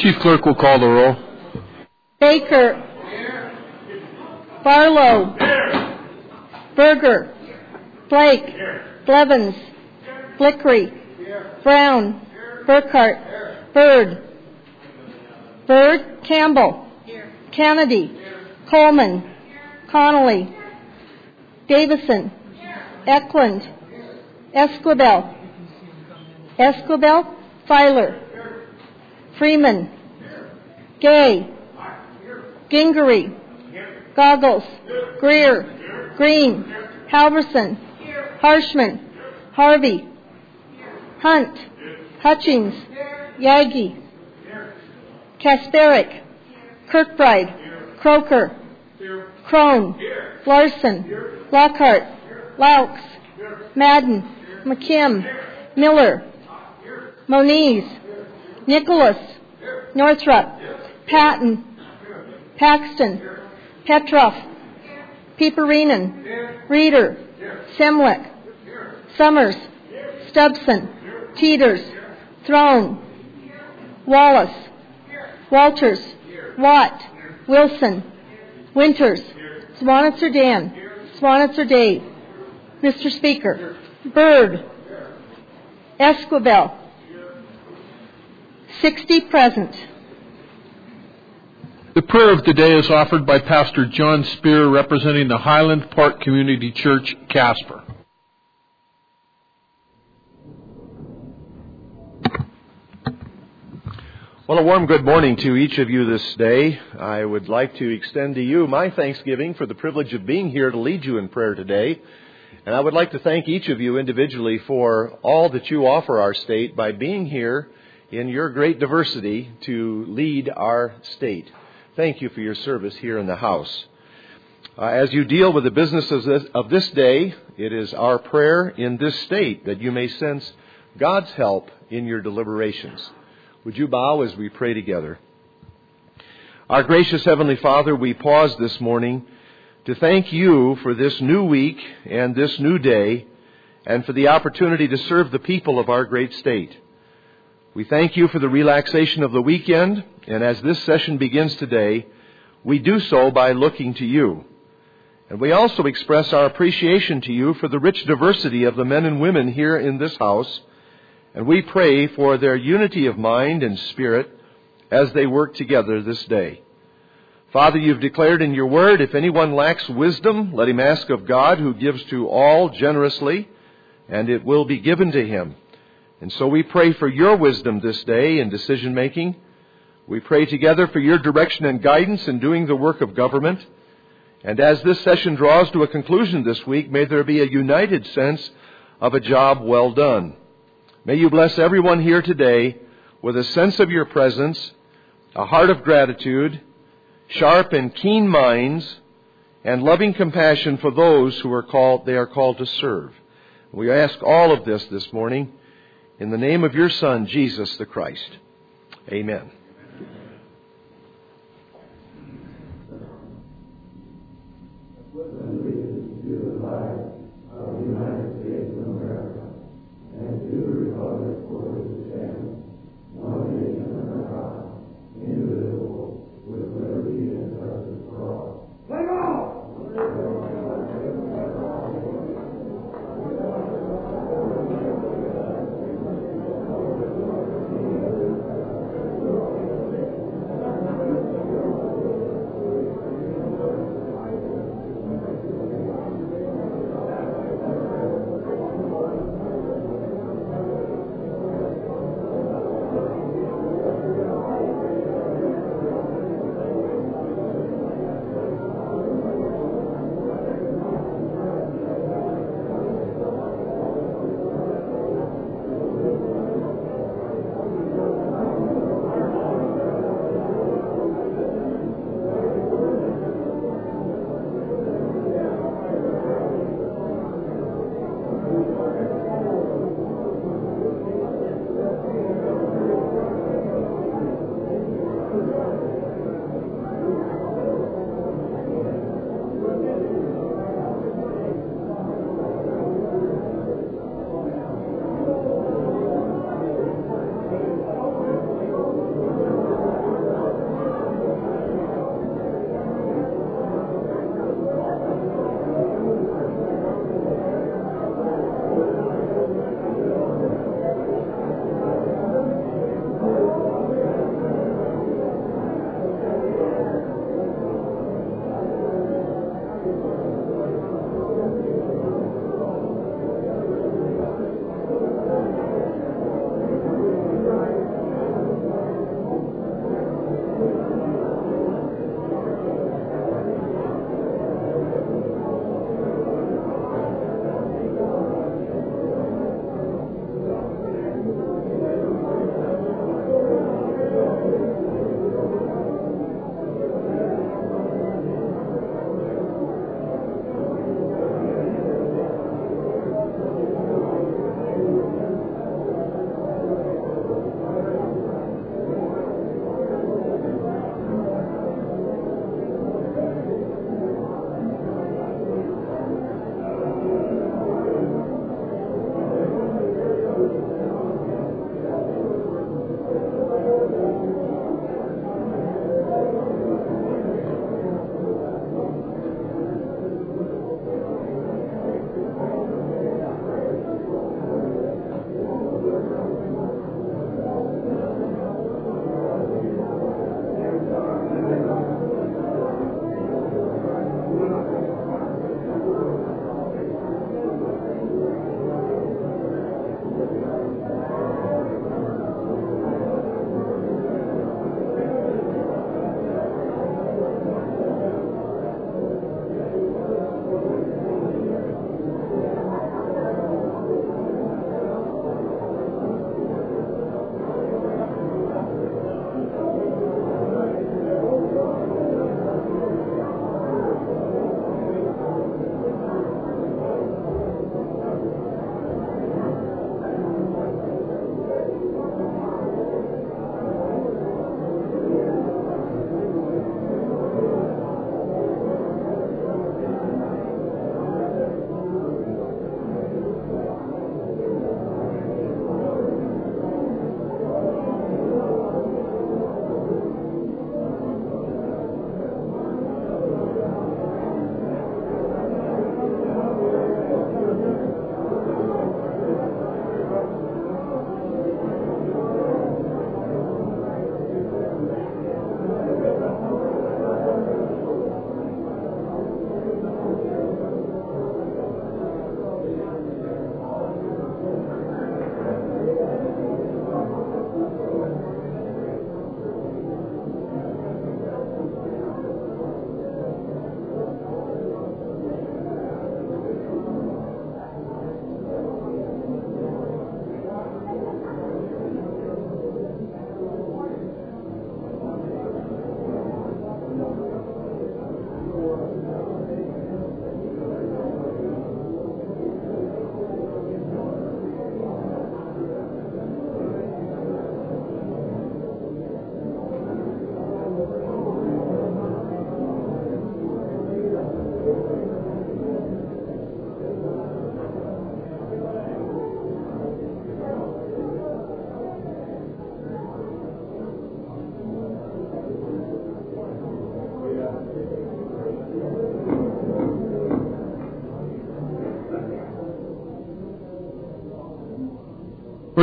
Chief Clerk will call the roll. Baker. Barlow. Berger. Blake. Blevins. Blickery. Brown. Burkhart. Bird. Campbell. Kennedy. Coleman. Connolly. Davison. Eklund. Esquivel. Filer. Freeman. Gay. Gingery. Goggles. Greer. Green. Halverson. Harshman. Harvey. Hunt. Hutchings. Yagi. Kasperick. Kirkbride. Croker. Crone. Larson. Lockhart. Laux. Madden. McKim. Miller. Moniz. Nicholas. Northrup. Patton. Paxton. Petroff. Pieperinen. Reeder. Semwick. Summers. Stubson. Teeters. Throne. Wallace. Walters. Watt. Wilson. Winters. Swanitzer Dan. Swanitzer Dave. Mr. Speaker. Byrd. Esquivel. 60 present. The prayer of the day is offered by Pastor John Spear, representing the Highland Park Community Church, Casper. Well, a warm good morning to each of you this day. I would like to extend to you my thanksgiving for the privilege of being here to lead you in prayer today. And I would like to thank each of you individually for all that you offer our state by being here in your great diversity to lead our state. Thank you for your service here in the House. As you deal with the businesses of this day, it is our prayer in this state that you may sense God's help in your deliberations. Would you bow as we pray together? Our gracious Heavenly Father, we pause this morning to thank you for this new week and this new day and for the opportunity to serve the people of our great state. We thank you for the relaxation of the weekend, and as this session begins today, we do so by looking to you. And we also express our appreciation to you for the rich diversity of the men and women here in this house, and we pray for their unity of mind and spirit as they work together this day. Father, you've declared in your word, if anyone lacks wisdom, let him ask of God, who gives to all generously, and it will be given to him. And so we pray for your wisdom this day in decision making. We pray together for your direction and guidance in doing the work of government. And as this session draws to a conclusion this week, may there be a united sense of a job well done. May you bless everyone here today with a sense of your presence, a heart of gratitude, sharp and keen minds, and loving compassion for those who are called to serve. We ask all of this morning in the name of your Son, Jesus the Christ. Amen.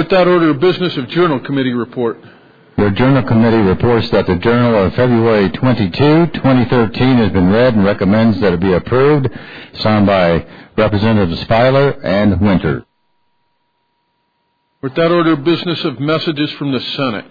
With that order of business of Journal Committee report. The Journal Committee reports that the Journal of February 22, 2013 has been read and recommends that it be approved. Signed by Representatives Filer and Winter. With that order of business of messages from the Senate.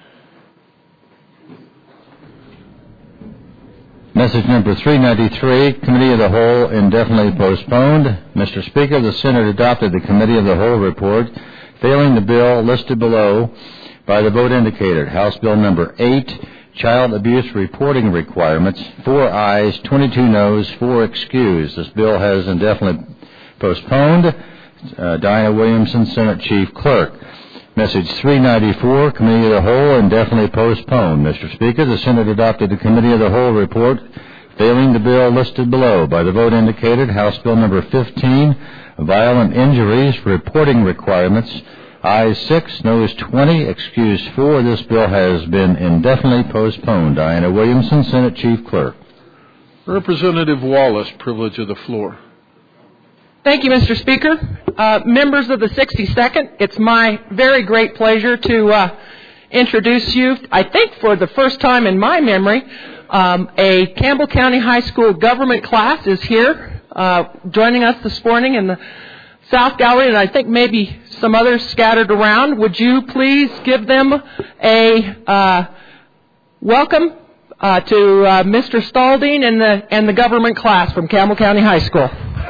Message number 393, Committee of the Whole indefinitely postponed. Mr. Speaker, the Senate adopted the Committee of the Whole report, failing the bill listed below by the vote indicated. House Bill number 8, Child Abuse Reporting Requirements, 4 ayes, 22 noes, 4 excused. This bill has indefinitely postponed. Diana Williamson, Senate Chief Clerk. Message 394, Committee of the Whole indefinitely postponed. Mr. Speaker, the Senate adopted the Committee of the Whole report, failing the bill listed below by the vote indicated. House Bill number 15, Violent Injuries Reporting Requirements, ayes 6, noes 20, excused 4. This bill has been indefinitely postponed. Diana Williamson, Senate Chief Clerk. Representative Wallace, privilege of the floor. Thank you, Mr. Speaker. Members of the 62nd, it's my very great pleasure to introduce you, I think for the first time in my memory, a Campbell County High School government class is here joining us this morning in the South Gallery, and I think maybe some others scattered around. Would you please give them a welcome to Mr. Stalding and the government class from Campbell County High School.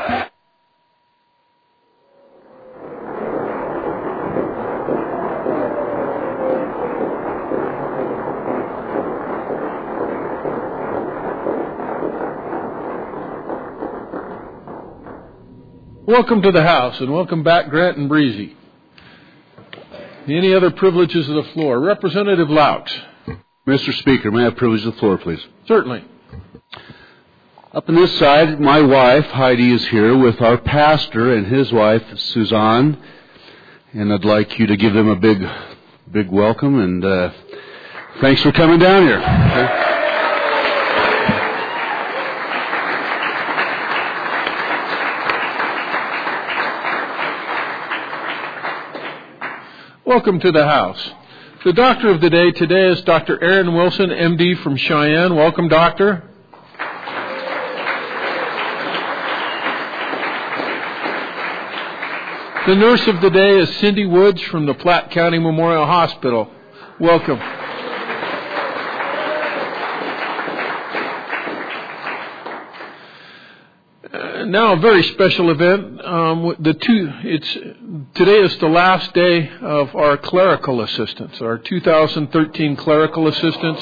Welcome to the House, and welcome back, Grant and Breezy. Any other privileges of the floor? Representative Laux. Mr. Speaker, may I have privilege of the floor, please? Certainly. Up on this side, my wife, Heidi, is here with our pastor and his wife, Suzanne. And I'd like you to give them a big welcome, and thanks for coming down here. Okay. Welcome to the House. The doctor of the day today is Dr. Aaron Wilson, MD from Cheyenne. Welcome, doctor. The nurse of the day is Cindy Woods from the Platte County Memorial Hospital. Welcome. Now a very special event. Today is the last day of our clerical assistants, our 2013 clerical assistants.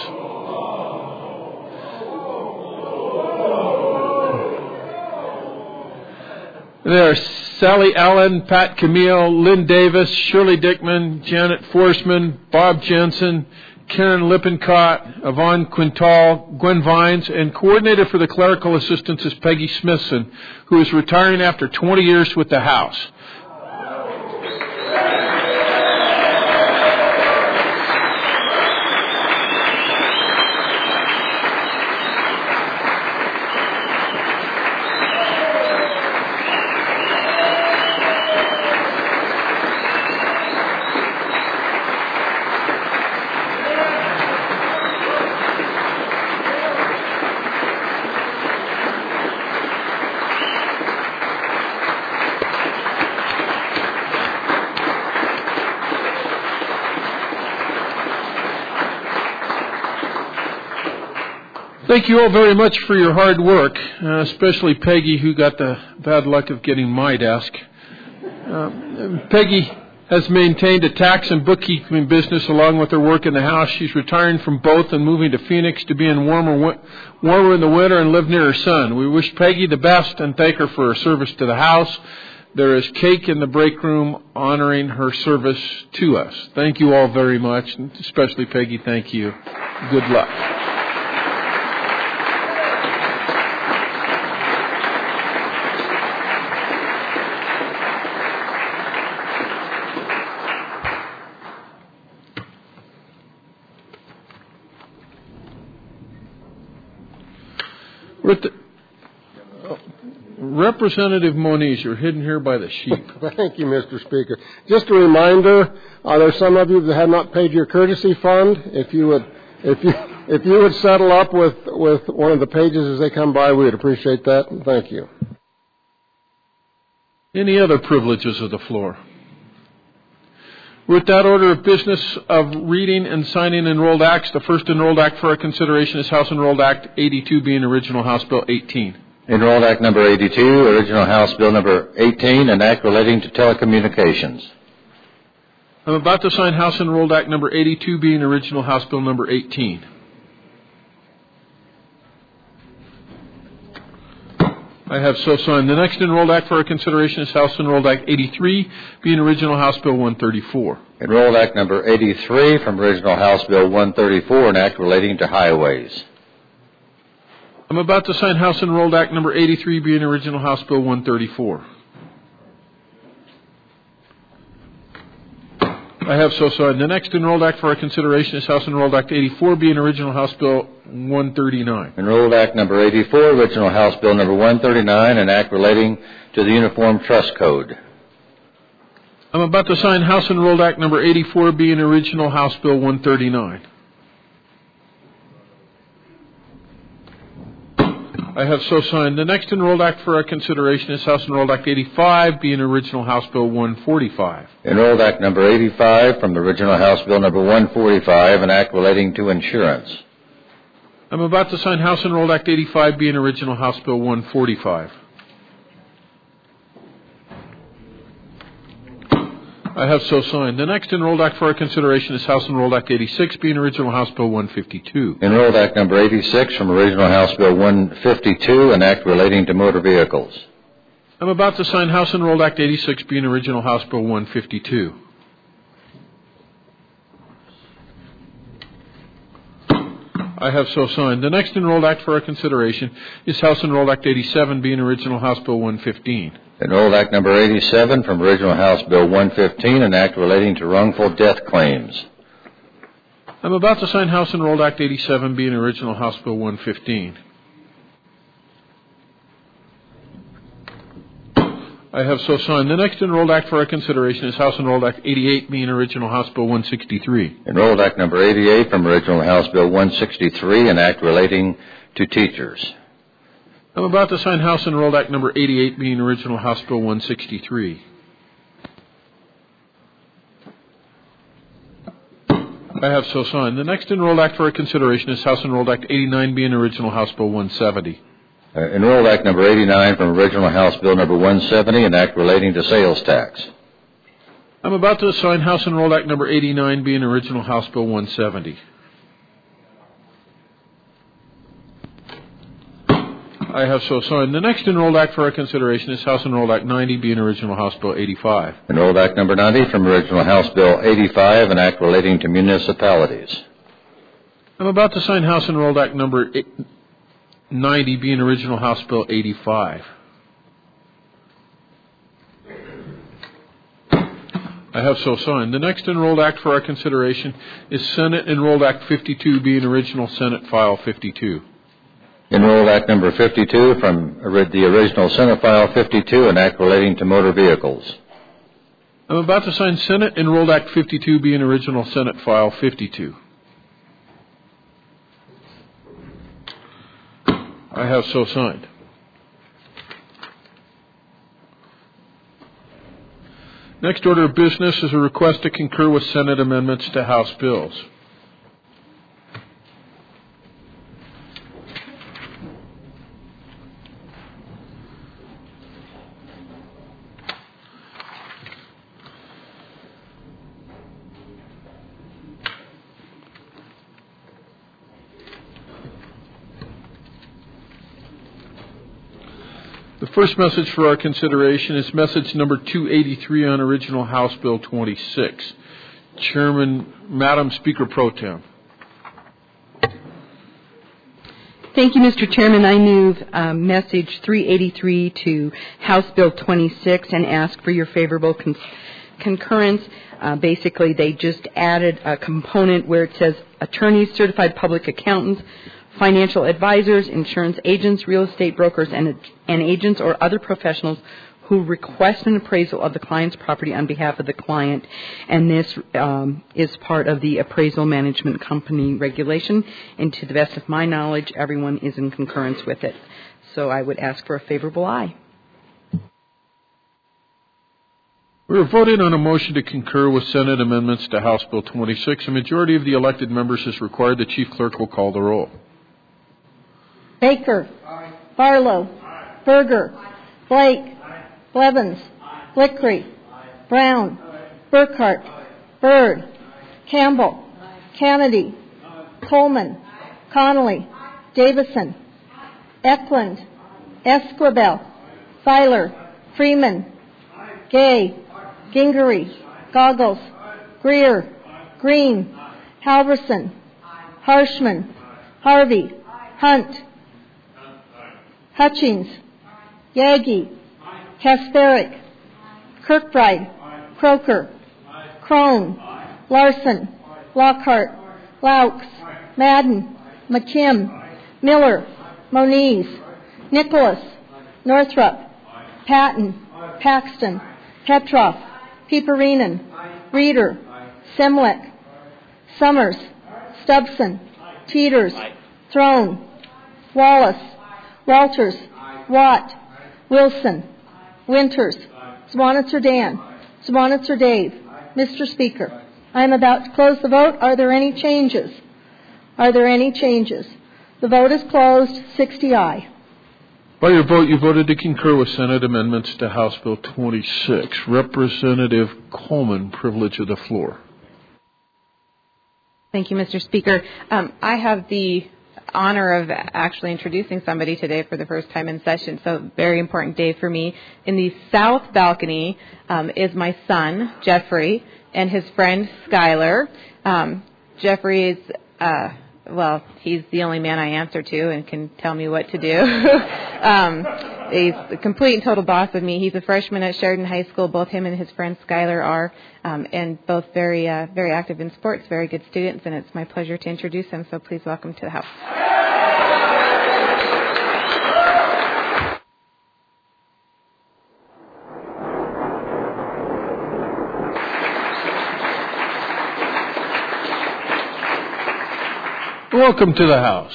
There are Sally Allen, Pat Camille, Lynn Davis, Shirley Dickman, Janet Forsman, Bob Jensen, Karen Lippincott, Yvonne Quintal, Gwen Vines, and coordinator for the clerical assistants is Peggy Smithson, who is retiring after 20 years with the House. Thank you all very much for your hard work, especially Peggy, who got the bad luck of getting my desk. Peggy has maintained a tax and bookkeeping business along with her work in the House. She's retiring from both and moving to Phoenix to be in warmer in the winter and live near her son. We wish Peggy the best and thank her for her service to the House. There is cake in the break room honoring her service to us. Thank you all very much, and especially Peggy, thank you. Good luck. Representative Moniz, you're hidden here by the sheep. Thank you, Mr. Speaker. Just a reminder, there's some of you that have not paid your courtesy fund. If you would settle up with one of the pages as they come by, we would appreciate that. Thank you. Any other privileges of the floor? With that order of business of reading and signing enrolled acts, the first enrolled act for our consideration is House Enrolled Act 82, being original House Bill 18. Enrolled Act number 82, original House Bill number 18, an act relating to telecommunications. I'm about to sign House Enrolled Act number 82, being original House Bill number 18. I have so signed. The next enrolled act for our consideration is House Enrolled Act 83, being original House Bill 134. Enrolled Act number 83 from original House Bill 134, an act relating to highways. I'm about to sign House Enrolled Act number 83, being original House Bill 134. I have so signed. The next enrolled act for our consideration is House Enrolled Act 84, being original House Bill 139. Enrolled Act number 84, original House Bill number 139, an act relating to the Uniform Trust Code. I'm about to sign House Enrolled Act number 84, being original House Bill 139. I have so signed. The next enrolled act for our consideration is House Enrolled Act 85, being original House Bill 145. Enrolled Act number 85 from the original House Bill number 145, an act relating to insurance. I'm about to sign House Enrolled Act 85, being original House Bill 145. I have so signed. The next enrolled act for our consideration is House Enrolled Act 86, being original House Bill 152. Enrolled Act number 86 from original House Bill 152, an act relating to motor vehicles. I'm about to sign House Enrolled Act 86, being original House Bill 152. I have so signed. The next enrolled act for our consideration is House Enrolled Act 87, being original House Bill 115. Enrolled Act number 87 from original House Bill 115, an act relating to wrongful death claims. I'm about to sign House Enrolled Act 87, being original House Bill 115. I have so signed. The next enrolled act for our consideration is House Enrolled Act 88, being original House Bill 163. Enrolled Act number 88 from original House Bill 163, an act relating to teachers. I'm about to sign House Enrolled Act number 88, being original House Bill 163. I have so signed. The next enrolled act for our consideration is House Enrolled Act 89, being original House Bill 170. Enrolled Act number 89 from original House Bill number 170, an act relating to sales tax. I'm about to sign House Enrolled Act number 89, being original House Bill 170. I have so signed. The next enrolled act for our consideration is House Enrolled Act 90, being original House Bill 85. Enrolled Act number 90 from original House Bill 85, an act relating to municipalities. I'm about to sign House Enrolled Act number 90, being original House Bill 85. I have so signed. The next enrolled act for our consideration is Senate Enrolled Act 52, being original Senate File 52. Enrolled Act number 52 from the original Senate File 52, an act relating to motor vehicles. I'm about to sign Senate Enrolled Act 52, being original Senate File 52. I have so signed. Next order of business is a request to concur with Senate amendments to House bills. The first message for our consideration is message number 283 on original House Bill 26. Madam Speaker Pro Tem. Thank you, Mr. Chairman. I move message 383 to House Bill 26 and ask for your favorable concurrence. Basically, they just added a component where it says attorneys, certified public accountants, financial advisors, insurance agents, real estate brokers, and agents or other professionals who request an appraisal of the client's property on behalf of the client. And this is part of the appraisal management company regulation. And to the best of my knowledge, everyone is in concurrence with it. So I would ask for a favorable aye. We are voting on a motion to concur with Senate amendments to House Bill 26. A majority of the elected members is required. The chief clerk will call the roll. Baker. Barlow. Berger. Blake. Blevins. Blickery. Brown. Burkhart. Byrd. Campbell. Kennedy. Coleman. Connolly. Davison. Eklund. Esquivel. Filer. Freeman. Gay. Gingery. Goggles. Greer. Green. Halverson. Harshman. Harvey. Hunt. Hutchings. Yagi. Kasparic. Kirkbride. Croker. Crone. Larson. Lockhart. Laux. Madden. McKim. Miller. Moniz. Nicholas. Northrup. Patton. Paxton. Petroff. Peperinen. Reeder. Semwick. Summers. Stubson. Teeters. Throne. Wallace. Walters. Watt. Wilson. Winters. Zwanitzer Dan. Zwanitzer Dave. Mr. Speaker, I am about to close the vote. Are there any changes? Are there any changes? The vote is closed. 60 aye. By your vote, you voted to concur with Senate amendments to House Bill 26. Representative Coleman, privilege of the floor. Thank you, Mr. Speaker. I have the honor of actually introducing somebody today for the first time in session, so very important day for me. In the south balcony is my son, Jeffrey, and his friend, Skylar. Jeffrey is... he's the only man I answer to and can tell me what to do. He's a complete and total boss of me. He's a freshman at Sheridan High School. Both him and his friend Skylar are, and both very active in sports, very good students, and it's my pleasure to introduce him, so please welcome to the House. Welcome to the House.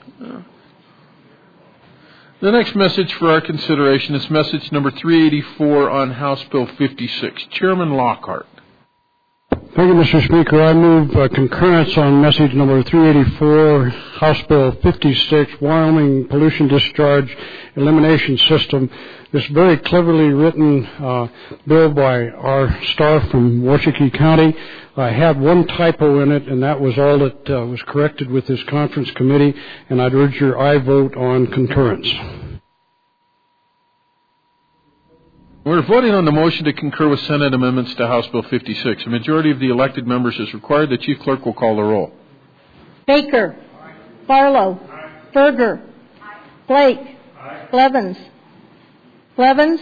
The next message for our consideration is message number 384 on House Bill 56. Chairman Lockhart. Thank you, Mr. Speaker. I move concurrence on message number 384, House Bill 56, Wyoming Pollution Discharge Elimination System. This very cleverly written bill by our staff from Washakie County. I had one typo in it, and that was all that was corrected with this conference committee, and I'd urge your aye vote on concurrence. We're voting on the motion to concur with Senate amendments to House Bill 56. A majority of the elected members is required. The chief clerk will call the roll. Baker. Barlow. Berger. Blake. Blevins. Blevins.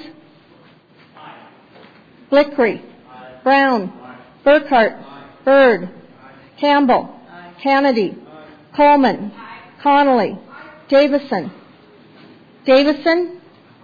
Blickery. Brown. Burkhart. Byrd. Campbell. Kennedy. Coleman. Connolly. Davison. Davison.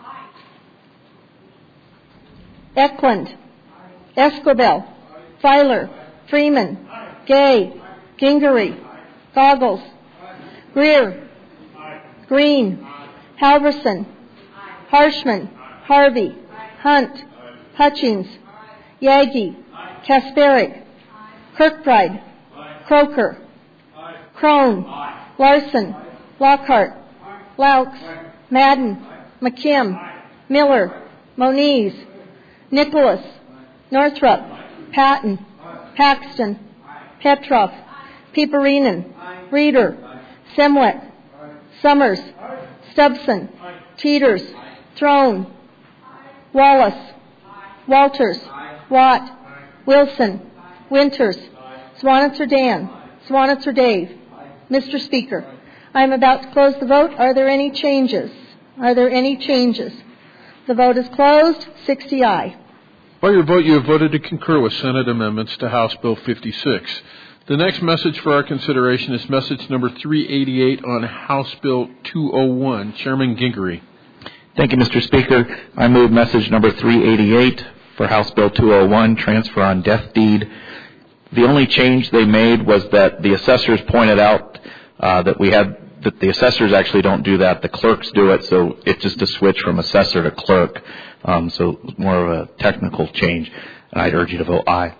Eklund. Esquivel. Filer. Freeman. Gay. Gingery. Goggles. Greer. Green. Halverson. Harshman. Harvey. Hunt. Hutchings. Yagi. Kasparic. Kirkbride. Croker. Crone. Larson. Lockhart. Laux. Madden. McKim. Miller. Moniz. Nicholas. Northrup. Patton. Paxton. Petroff. Peperinen. Reeder. Semwick. Summers. Stubson. Teeters. Throne. Wallace. Walters. Watt. Wilson. Winters. Zwanitzer Dan. Zwanitzer Dave. Mr. Speaker, I am about to close the vote. Are there any changes? Are there any changes? The vote is closed. 60 aye. By your vote, you have voted to concur with Senate amendments to House Bill 56. The next message for our consideration is message number 388 on House Bill 201. Chairman Gingery. Thank you, Mr. Speaker. I move message number 388 for House Bill 201, transfer on death deed. The only change they made was that the assessors pointed out that the assessors actually don't do that. The clerks do it, so it's just a switch from assessor to clerk. So it's more of a technical change, and I'd urge you to vote aye.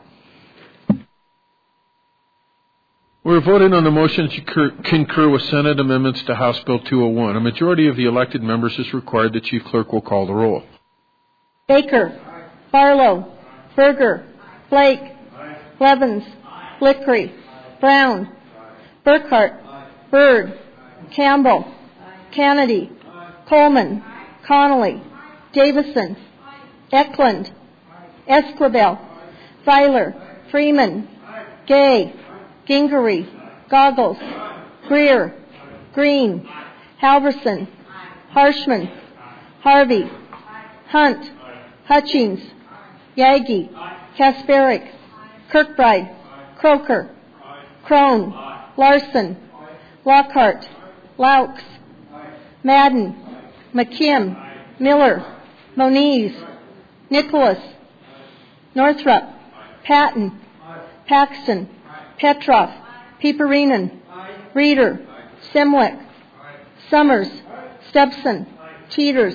We're voting on the motion to concur with Senate amendments to House Bill 201. A majority of the elected members is required. The Chief Clerk will call the roll. Baker, Barlow, Berger, Blake, Blevins, Blickery, Brown, Burkhart, Byrd, Campbell, Kennedy, Coleman, Connolly, Davison, Eklund, Esquivel, Filer, Freeman, Gay, Gingery, Goggles, Greer, Green, Halverson, Harshman, Harvey, Hunt, Hutchings, Yagi, Kasparic, Kirkbride, Croker, Crone, Larson, Lockhart, Laux, Madden, McKim, Miller, Moniz, Nicholas, Northrup, Patton, Paxton, Petroff, Peperinen, Reeder, Simwick, Summers, Stubson, Teeters,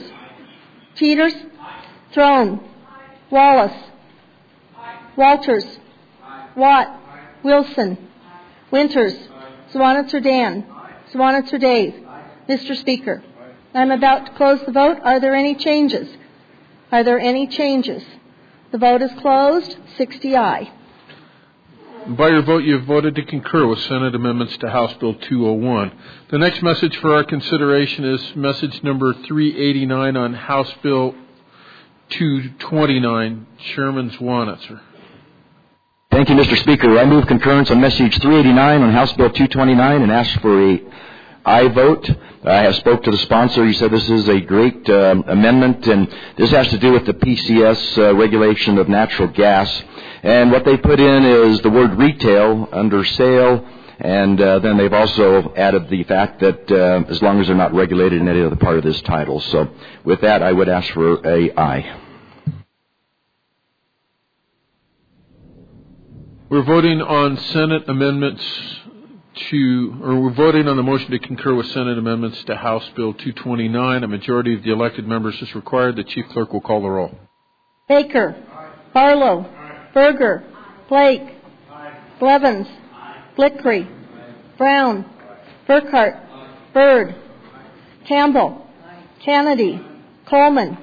Throne, Wallace, Walters, Watt, Wilson, Winters, Swanitzer Dan, Swanitzer Dave. Mr. Speaker, I'm about to close the vote. Are there any changes? Are there any changes? The vote is closed. 60 aye. By your vote, you have voted to concur with Senate amendments to House Bill 201. The next message for our consideration is message number 389 on House Bill 229. Chairman Swanitzer. Thank you, Mr. Speaker. I move concurrence on message 389 on House Bill 229 and ask for a aye vote. I have spoke to the sponsor. He said this is a great amendment, and this has to do with the PCS regulation of natural gas. And what they put in is the word retail under sale, and then they've also added the fact that as long as they're not regulated in any other part of this title. So with that, I would ask for a aye. We're voting on Senate amendments we're voting on the motion to concur with Senate amendments to House Bill 229. A majority of the elected members is required. The Chief Clerk will call the roll. Baker, Barlow, Berger, Blake, Blevins, Blickery, Brown, Burkhart, Byrd, Campbell, Kennedy, Coleman,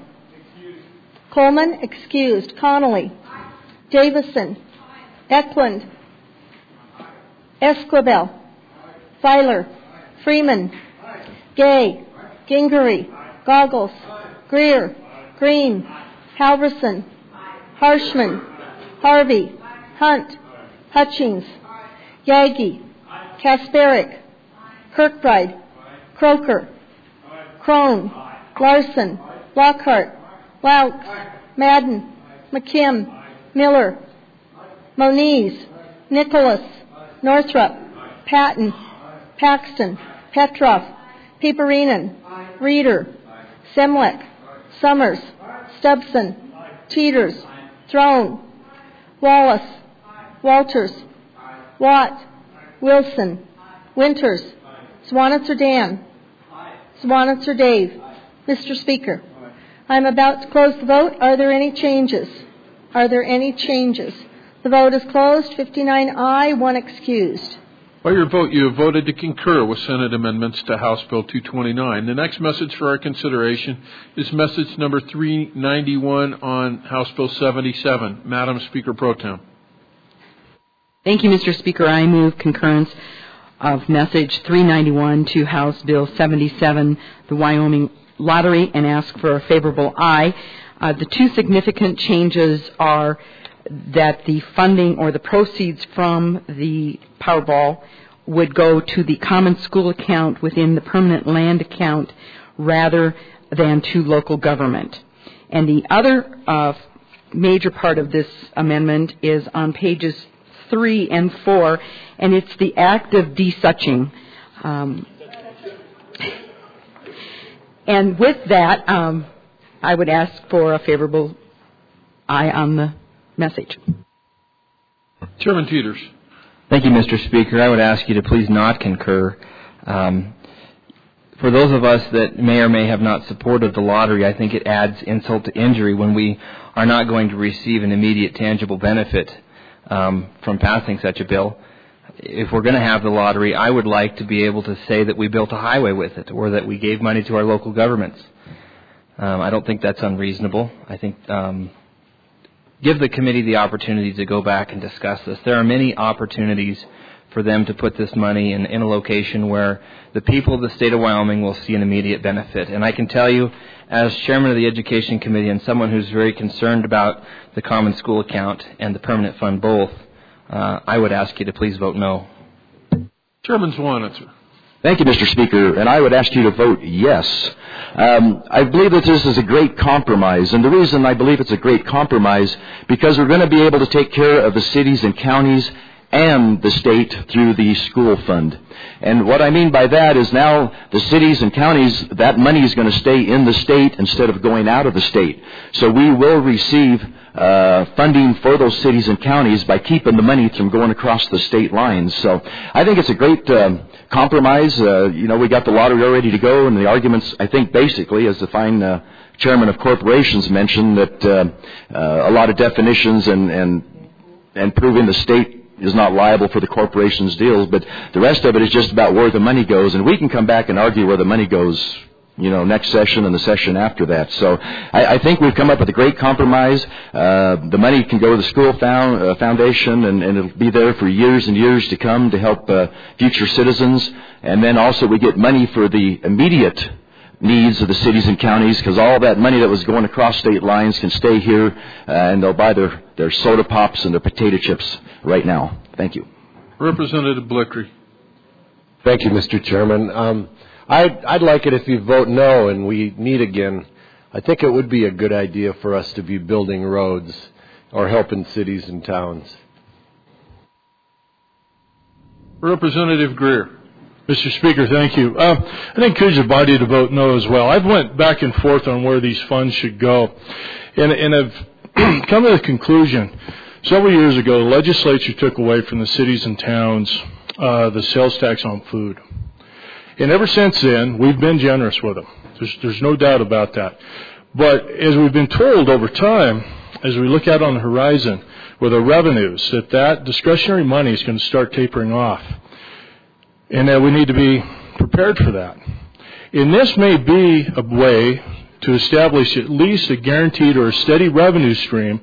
excused, Connolly, Davison, Eklund, Esquivel, Filer, Freeman, Gay, Gingery, Goggles, Greer, Green, Halverson, Harshman, Harvey, Hunt, Hutchings, Yagi, Kasparic, Kirkbride, Croker, Crone, Larson, Lockhart, Laux, Madden, McKim, Miller, Moniz, Nicholas, Northrup, Patton, Paxton, Petroff, Peperinen, Reeder, Simwick, Summers, Stubson, Teeters, Throne, Wallace, Walters, Watt, Wilson, Winters, Swanitzer Dan, Swanitzer Dave. Mr. Speaker, I'm about to close the vote. Are there any changes? Are there any changes? The vote is closed. 59 aye, 1 excused. By your vote, you have voted to concur with Senate amendments to House Bill 229. The next message for our consideration is message number 391 on House Bill 77. Madam Speaker Pro Tem. Thank you, Mr. Speaker. I move concurrence of message 391 to House Bill 77, the Wyoming Lottery, and ask for a favorable aye. The two significant changes are that the funding or the proceeds from the Powerball would go to the common school account within the permanent land account rather than to local government. And the other major part of this amendment is on pages 3 and 4, and it's the act of desuching. And with that, I would ask for a favorable aye on the message. Chairman Teeters. Thank you, Mr. Speaker. I would ask you to please not concur. For those of us that may or may have not supported the lottery, I think it adds insult to injury when we are not going to receive an immediate tangible benefit from passing such a bill. If we're going to have the lottery, I would like to be able to say that we built a highway with it or that we gave money to our local governments. I don't think that's unreasonable. I think give the committee the opportunity to go back and discuss this. There are many opportunities for them to put this money in a location where the people of the state of Wyoming will see an immediate benefit. And I can tell you, as chairman of the Education Committee and someone who's very concerned about the Common School account and the permanent fund both, I would ask you to please vote no. Chairman Zwanitzer. Thank you, Mr. Speaker, and I would ask you to vote yes. I believe that this is a great compromise, and the reason I believe it's a great compromise because we're going to be able to take care of the cities and counties and the state through the school fund. And what I mean by that is now the cities and counties, that money is going to stay in the state instead of going out of the state. So we will receive funding for those cities and counties by keeping the money from going across the state lines. So I think it's a great compromise. We got the lottery all ready to go, and the arguments, I think, basically, as the fine chairman of corporations mentioned, that a lot of definitions and proving the state is not liable for the corporation's deals, but the rest of it is just about where the money goes, and we can come back and argue where the money goes, next session and the session after that. So I think we've come up with a great compromise. The money can go to the school foundation, and it'll be there for years and years to come to help future citizens. And then also we get money for the immediate needs of the cities and counties, because all that money that was going across state lines can stay here, and they'll buy their soda pops and their potato chips right now. Thank you. Representative Blickery. Thank you, Mr. Chairman. I'd like it if you vote no and we meet again. I think it would be a good idea for us to be building roads or helping cities and towns. Representative Greer. Mr. Speaker, thank you. I encourage the body to vote no as well. I've went back and forth on where these funds should go, and I've come to the conclusion. Several years ago, the legislature took away from the cities and towns the sales tax on food. And ever since then, we've been generous with them. There's no doubt about that. But as we've been told over time, as we look out on the horizon with our revenues, that discretionary money is going to start tapering off. And that we need to be prepared for that. And this may be a way to establish at least a guaranteed or a steady revenue stream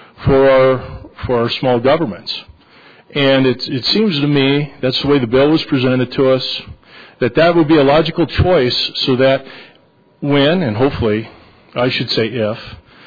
for our small governments. And it seems to me, that's the way the bill was presented to us, that would be a logical choice so that when, and hopefully, I should say if,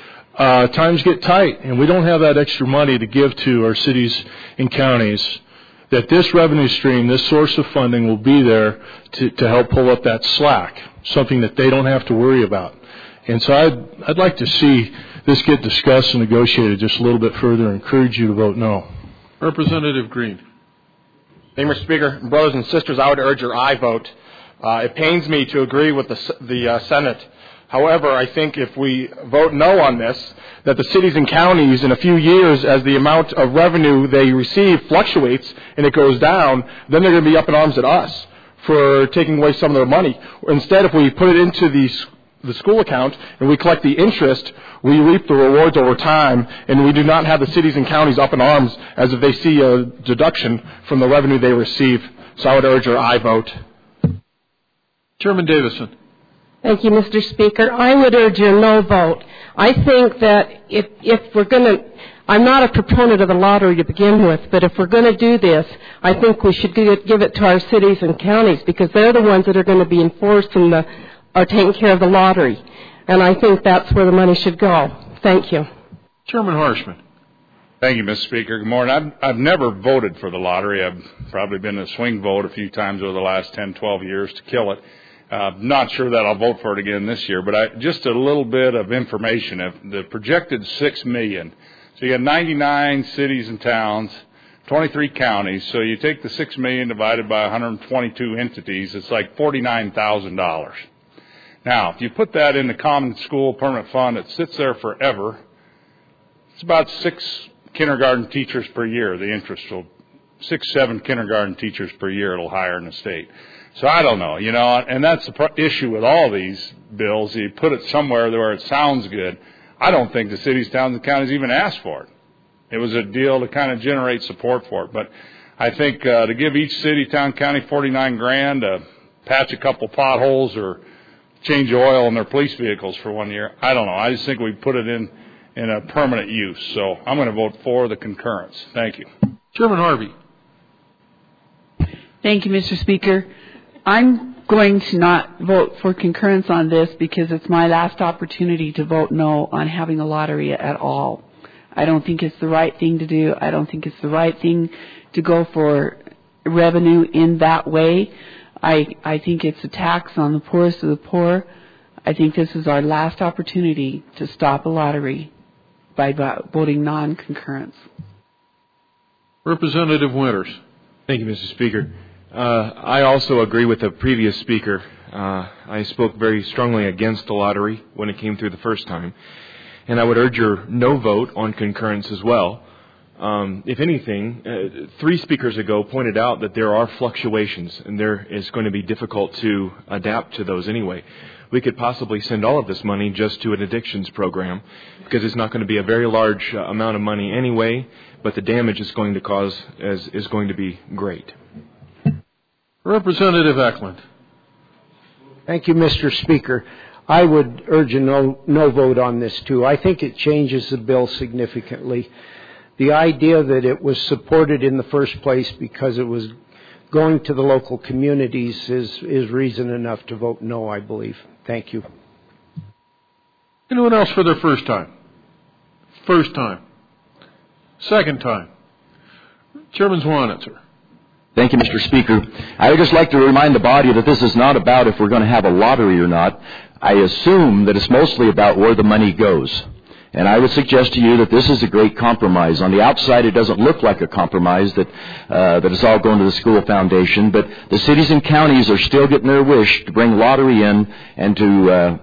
times get tight and we don't have that extra money to give to our cities and counties, that this revenue stream, this source of funding will be there to help pull up that slack, something that they don't have to worry about. And so I'd like to see this get discussed and negotiated just a little bit further and encourage you to vote no. Representative Green. Thank you, Mr. Speaker. Brothers and sisters, I would urge your aye vote. It pains me to agree with the Senate. However, I think if we vote no on this, that the cities and counties in a few years, as the amount of revenue they receive fluctuates and it goes down, then they're going to be up in arms at us for taking away some of their money. Instead, if we put it into the school account and we collect the interest, we reap the rewards over time, and we do not have the cities and counties up in arms as if they see a deduction from the revenue they receive. So I would urge your aye vote. Chairman Davison. Thank you, Mr. Speaker. I would urge your no vote. I think that if we're going to, I'm not a proponent of the lottery to begin with, but if we're going to do this, I think we should give it to our cities and counties because they're the ones that are going to be enforcing are taking care of the lottery. And I think that's where the money should go. Thank you. Chairman Harshman. Thank you, Mr. Speaker. Good morning. I've never voted for the lottery. I've probably been a swing vote a few times over the last 10, 12 years to kill it. Not sure that I'll vote for it again this year, but just a little bit of information. The projected $6 million. So you got 99 cities and towns, 23 counties. So you take the $6 million divided by 122 entities, it's like $49,000. Now, if you put that in the common school permanent fund that sits there forever, it's about 6 kindergarten teachers per year. The interest will 6-7 kindergarten teachers per year it'll hire in the state. So I don't know, and that's the issue with all these bills. You put it somewhere where it sounds good. I don't think the cities, towns, and counties even asked for it. It was a deal to kind of generate support for it. But I think to give each city, town, county $49,000 to patch a couple potholes or change oil in their police vehicles for 1 year, I don't know. I just think we put it in a permanent use. So I'm going to vote for the concurrence. Thank you. Chairman Harvey. Thank you, Mr. Speaker. I'm going to not vote for concurrence on this because it's my last opportunity to vote no on having a lottery at all. I don't think it's the right thing to do. I don't think it's the right thing to go for revenue in that way. I think it's a tax on the poorest of the poor. I think this is our last opportunity to stop a lottery by voting non-concurrence. Representative Winters. Thank you, Mr. Speaker. I also agree with the previous speaker. I spoke very strongly against the lottery when it came through the first time. And I would urge your no vote on concurrence as well. If anything, 3 speakers ago pointed out that there are fluctuations, and there is going to be difficult to adapt to those anyway. We could possibly send all of this money just to an addictions program, because it's not going to be a very large amount of money anyway, but the damage it's going to cause is going to be great. Representative Eklund. Thank you, Mr. Speaker. I would urge a no vote on this, too. I think it changes the bill significantly. The idea that it was supported in the first place because it was going to the local communities is reason enough to vote no, I believe. Thank you. Anyone else for their first time? First time. Second time. Chairman Zwanitzer. Thank you, Mr. Speaker. I would just like to remind the body that this is not about if we're going to have a lottery or not. I assume that it's mostly about where the money goes. And I would suggest to you that this is a great compromise. On the outside, it doesn't look like a compromise that it's all going to the school foundation, but the cities and counties are still getting their wish to bring lottery in and to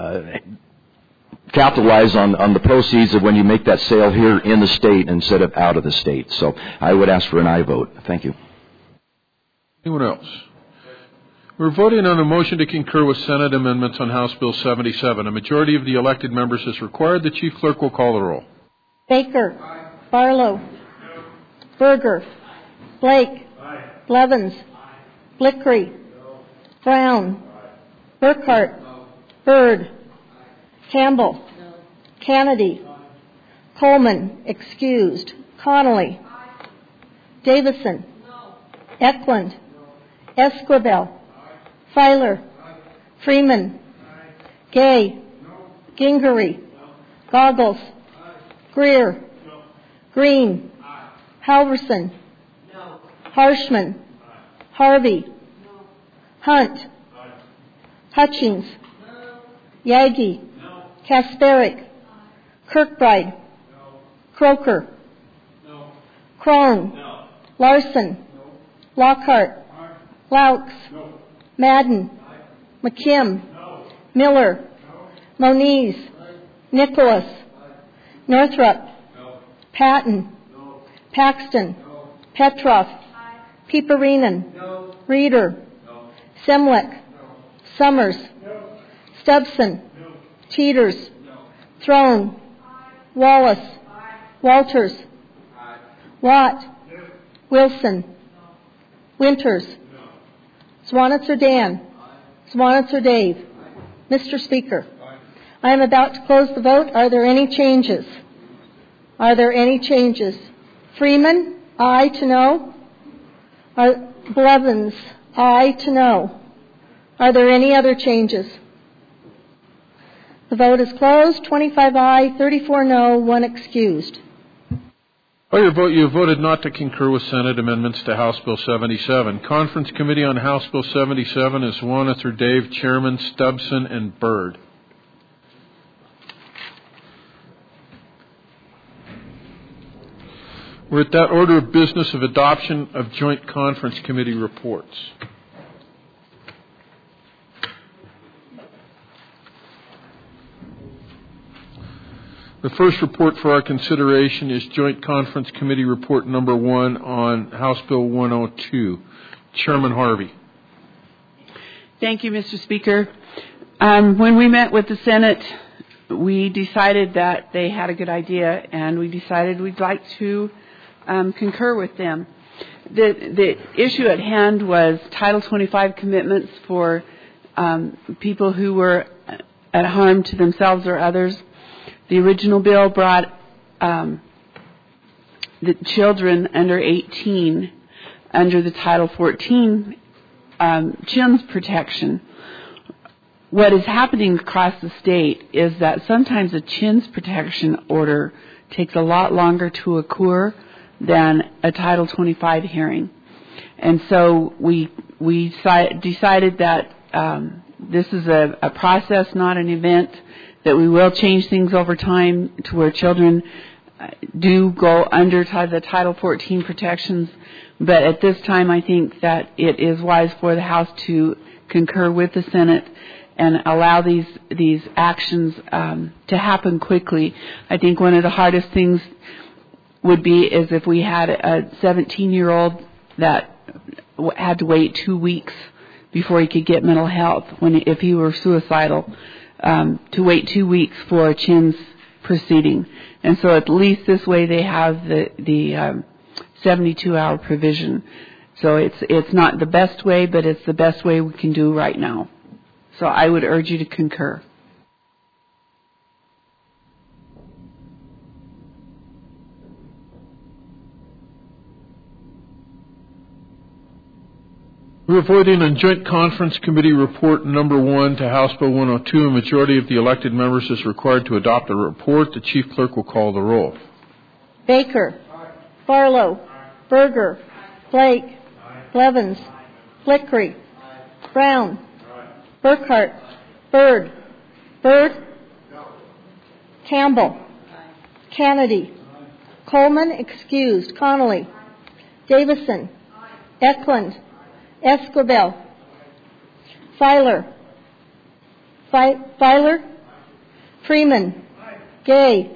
capitalize on the proceeds of when you make that sale here in the state instead of out of the state. So I would ask for an aye vote. Thank you. Anyone else? We're voting on a motion to concur with Senate amendments on House Bill 77. A majority of the elected members is required. The Chief Clerk will call the roll. Baker. Barlow. Berger. Blake. Blevins. Blickery. Brown. Burkhart. Byrd. Campbell. Kennedy. Coleman. Excused. Connolly. Davison. Eklund. Esquivel. Filer. Freeman. Gay. Gingery. Goggles. Greer. Green. Halverson. Harshman. Harvey. Hunt. Hutchings. Yagi. Kasperick. Kirkbride. Croker. Crone. Larson. Lockhart. Laux. Madden. McKim. Miller. Moniz. Nicholas. Northrup. Patton. Paxton. Petroff. Peeperinen. Reeder. Semlick. Summers. Stubson. Teeters. Throne. Wallace. Walters. Watt. Wilson. Winters. Zwanitzer Dan. Zwanitzer Dave. Mr. Speaker, I am about to close the vote. Are there any changes? Are there any changes? Freeman, aye to no. Blevins, aye to no. Are there any other changes? The vote is closed. 25 aye, 34 no, 1 excused. By your vote, you have voted not to concur with Senate amendments to House Bill 77. Conference Committee on House Bill 77 is Zwanitzer Dave, Chairman, Stubson, and Byrd. We're at that order of business of adoption of joint conference committee reports. The first report for our consideration is Joint Conference Committee Report Number 1 on House Bill 102. Chairman Harvey. Thank you, Mr. Speaker. When we met with the Senate, we decided that they had a good idea, and we decided we'd like to concur with them. The issue at hand was Title 25 commitments for people who were at harm to themselves or others. The original bill brought the children under 18 under the Title 14 CHIMS protection. What is happening across the state is that sometimes a CHIMS protection order takes a lot longer to occur than a Title 25 hearing. And so we decided that this is a process, not an event, that we will change things over time to where children do go under the Title 14 protections. But at this time, I think that it is wise for the House to concur with the Senate and allow these actions to happen quickly. I think one of the hardest things would be is if we had a 17-year-old that had to wait 2 weeks before he could get mental health if he were suicidal. To wait 2 weeks for a CHIMS proceeding. And so at least this way they have the 72-hour provision. So it's not the best way, but it's the best way we can do right now. So I would urge you to concur. We're voting on Joint Conference Committee Report Number 1 to House Bill 102. A majority of the elected members is required to adopt the report. The Chief Clerk will call the roll. Baker. Barlow. Berger. Blake. Blevins. Flickery. Brown. Burkhart. Byrd. Byrd. Campbell. Kennedy. Coleman excused. Connolly. Davison. Eklund. Esquivel. Filer. Filer. Freeman. Gay.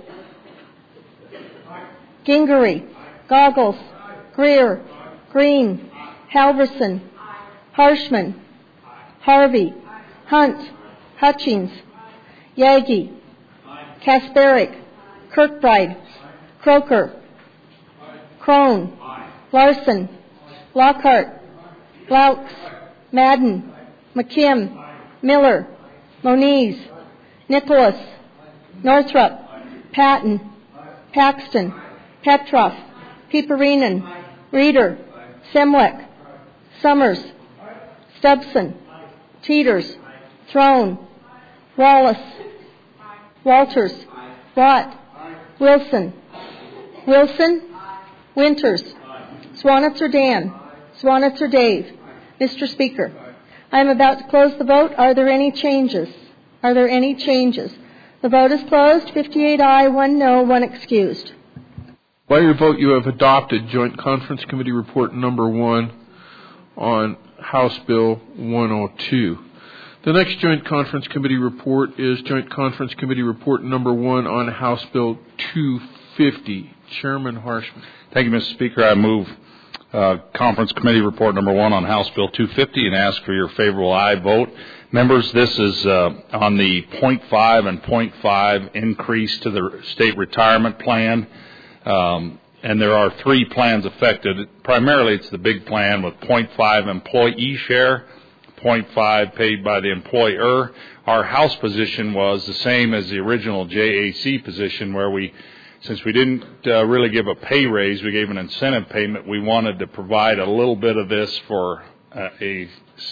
Gingery. Goggles. Greer. Green. Halverson. Harshman. Harvey. Hunt. Hutchings. Yagi. Kasparic. Kirkbride. Croker. Crone. Larson. Lockhart. Laux. Madden. McKim. Miller. Moniz. Nicholas. Northrup. Patton. Paxton. Petroff. Peperinen. Reeder. Semwick. Summers. Stubson. Teeters. Throne. Wallace. Walters. Watt. Wilson. Wilson. Winters. Swanitzer Dan. Swanitzer Dave. Mr. Speaker, I am about to close the vote. Are there any changes? Are there any changes? The vote is closed. 58 aye, 1 no, 1 excused. By your vote, you have adopted Joint Conference Committee Report Number 1 on House Bill 102. The next Joint Conference Committee report is Joint Conference Committee Report Number 1 on House Bill 250. Chairman Harshman. Thank you, Mr. Speaker. I move Conference Committee Report Number 1 on House Bill 250 and ask for your favorable aye vote. Members, this is on the 0.5 and 0.5 increase to the state retirement plan. And there are 3 plans affected. Primarily, it's the big plan with 0.5 employee share, 0.5 paid by the employer. Our House position was the same as the original JAC position, where since we didn't really give a pay raise, we gave an incentive payment. We wanted to provide a little bit of this for a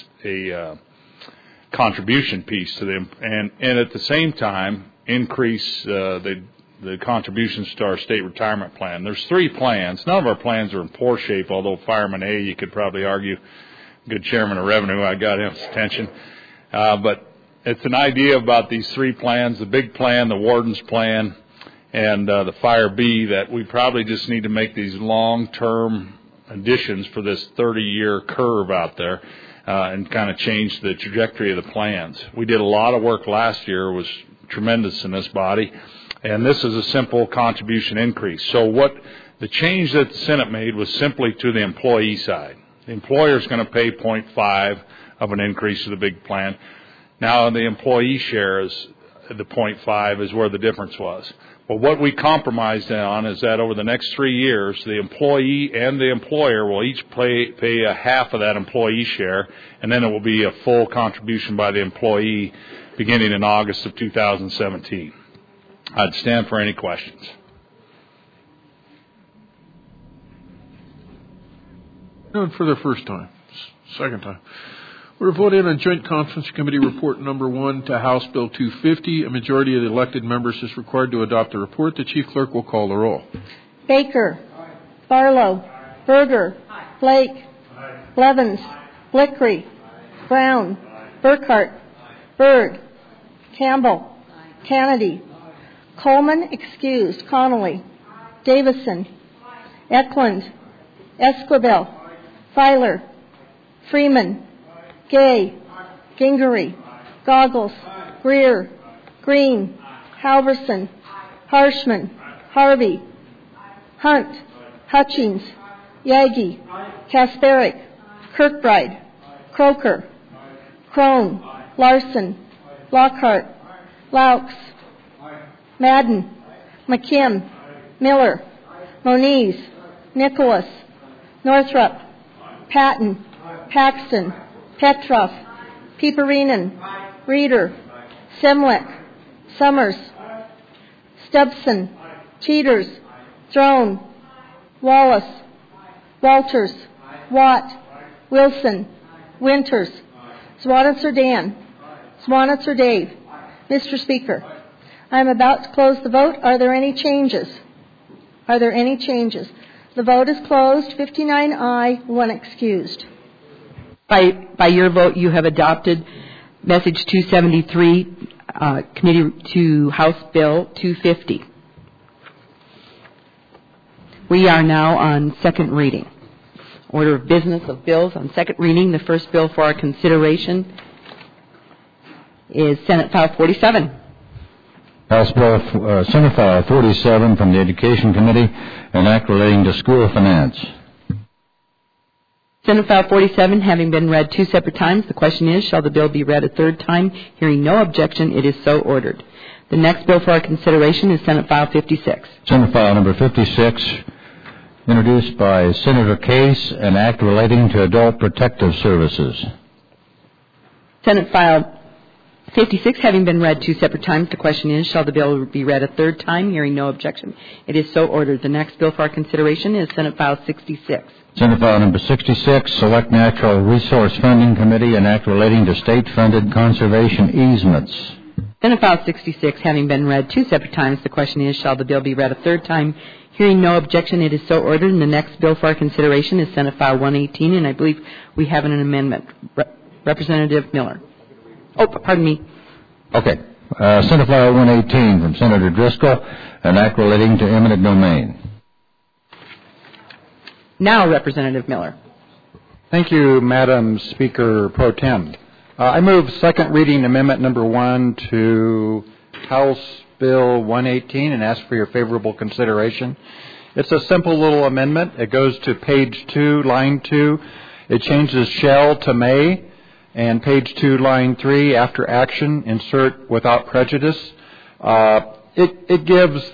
contribution piece to them, and at the same time increase the contributions to our state retirement plan. There's 3 plans. None of our plans are in poor shape, although Fireman A, you could probably argue, good chairman of revenue, I got his attention. But it's an idea about these 3 plans, the big plan, the warden's plan, and the Fire B, that we probably just need to make these long-term additions for this 30-year curve out there and kind of change the trajectory of the plans. We did a lot of work last year. It was tremendous in this body, and this is a simple contribution increase. So what the change that the Senate made was simply to the employee side. The employer is going to pay 0.5 of an increase to the big plan. Now the employee share is the 0.5 is where the difference was. But what we compromised on is that over the next 3 years, the employee and the employer will each pay a half of that employee share, and then it will be a full contribution by the employee beginning in August of 2017. I'd stand for any questions. And for the first time, second time. We're voting on Joint Conference Committee Report Number 1 to House Bill 250. A majority of the elected members is required to adopt the report. The Chief Clerk will call the roll. Baker. Barlow. Berger. Blake. Blevins. Blickery. Brown. Burkhart. Berg. Campbell. Kennedy. Coleman excused. Connolly. Davison. Eklund. Esquivel. Filer. Freeman. Gay. Gingery. Goggles. Greer. Green. Halverson. Harshman. Harvey. Hunt. Hutchings. Yagi. Kasperick. Kirkbride. Croker. Crone. Larson. Lockhart. Laux. Madden. McKim. Miller. Moniz. Nicholas. Northrup. Patton. Paxton. Petroff. Pieperinen. Reeder. Semwick. Summers. Stubson. Cheaters. Throne. Wallace. Walters. Watt. Wilson. Winters. Swannitzer Dan. Swannitzer Dave. Mr. Speaker, I am about to close the vote. Are there any changes? Are there any changes? The vote is closed. 59 aye, 1 excused. By your vote, you have adopted Message 273, Committee to House Bill 250. We are now on second reading. Order of business of bills on second reading. The first bill for our consideration is Senate File 47. House Bill, Senate File 47 from the Education Committee, an act relating to school finance. Senate File 47 having been read 2 separate times, the question is, shall the bill be read a third time? Hearing no objection, it is so ordered. The next bill for our consideration is Senate File 56. Senate File number 56, introduced by Senator Case, an act relating to adult protective services. Senate File 56 having been read 2 separate times, the question is, shall the bill be read a third time? Hearing no objection, it is so ordered. The next bill for our consideration is Senate File 66. Senate File number 66, Select Natural Resource Funding Committee, an act relating to state-funded conservation easements. Senate File 66 having been read 2 separate times, the question is, shall the bill be read a third time? Hearing no objection, it is so ordered. And the next bill for our consideration is Senate File 118, and I believe we have an amendment. Representative Miller. Oh, pardon me. Okay. Senate File 118 from Senator Driscoll, an act relating to eminent domain. Now, Representative Miller. Thank you, Madam Speaker Pro Tem. I move second reading amendment number 1 to House Bill 118 and ask for your favorable consideration. It's a simple little amendment. It goes to page 2, line 2. It changes shall to may, and page 2, line 3, after action, insert without prejudice. It gives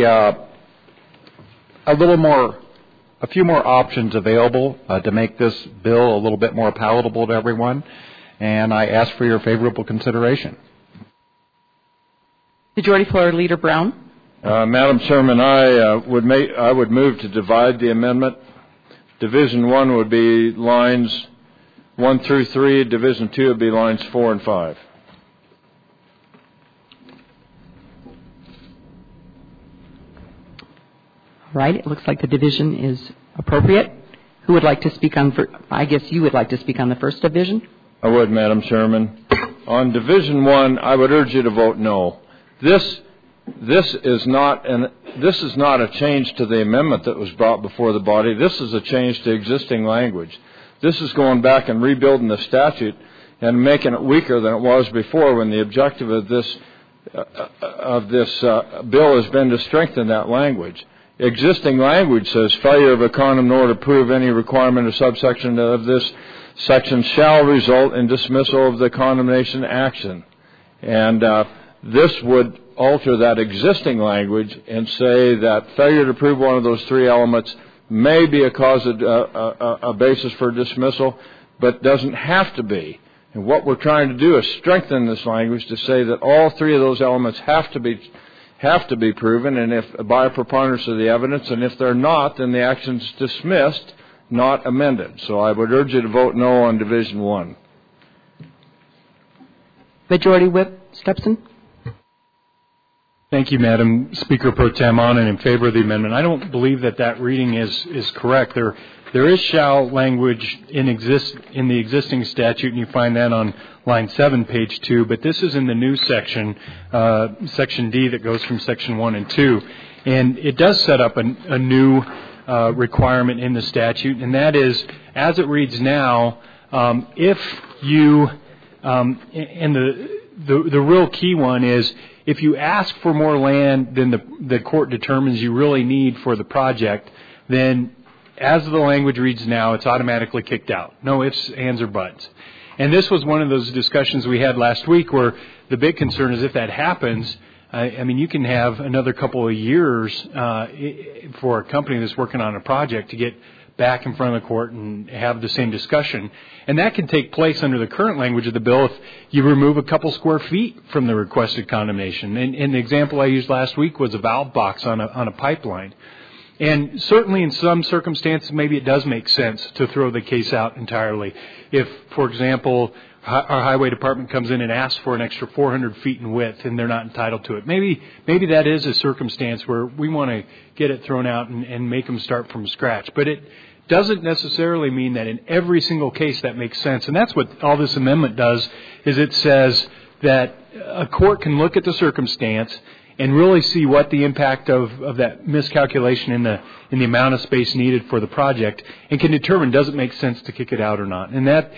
a few more options available to make this bill a little bit more palatable to everyone, and I ask for your favorable consideration. Majority Floor Leader Brown. Madam Chairman, I would move to divide the amendment. Division 1 would be lines 1 through 3. Division 2 would be lines 4 and 5. Right. It looks like the division is appropriate. Who would like to speak on? I guess you would like to speak on the first division. I would, Madam Chairman. On Division 1, I would urge you to vote no. This this is not a change to the amendment that was brought before the body. This is a change to existing language. This is going back and rebuilding the statute and making it weaker than it was before, when the objective of this bill has been to strengthen that language. Existing language says failure of a condom nor to prove any requirement or subsection of this section shall result in dismissal of the condemnation action. And this would alter that existing language and say that failure to prove one of those three elements may be a cause of a basis for dismissal, but doesn't have to be. And what we're trying to do is strengthen this language to say that all three of those elements have to be proven, and if by a preponderance of the evidence, and if they're not, then the action's dismissed, not amended. So I would urge you to vote no on Division 1. Majority Whip Stepson. Thank you, Madam Speaker Pro Tem. On and in favor of the amendment. I don't believe that reading is correct. There is shall language in the existing statute, and you find that on line 7, page 2. But this is in the new section, Section D, that goes from Section 1 and 2. And it does set up a new requirement in the statute, and that is, as it reads now, if you and the real key one is, if you ask for more land than the court determines you really need for the project, then as the language reads now, it's automatically kicked out. No ifs, ands, or buts. And this was one of those discussions we had last week where the big concern is if that happens, I mean, you can have another couple of years for a company that's working on a project to get back in front of the court and have the same discussion. And that can take place under the current language of the bill if you remove a couple square feet from the requested condemnation. And the example I used last week was a valve box on a pipeline. And certainly in some circumstances, maybe it does make sense to throw the case out entirely. If, for example, our highway department comes in and asks for an extra 400 feet in width and they're not entitled to it. Maybe that is a circumstance where we want to get it thrown out and make them start from scratch. But it doesn't necessarily mean that in every single case that makes sense. And that's what all this amendment does, is it says that a court can look at the circumstance and really see what the impact of that miscalculation in the amount of space needed for the project, and can determine does it make sense to kick it out or not. And that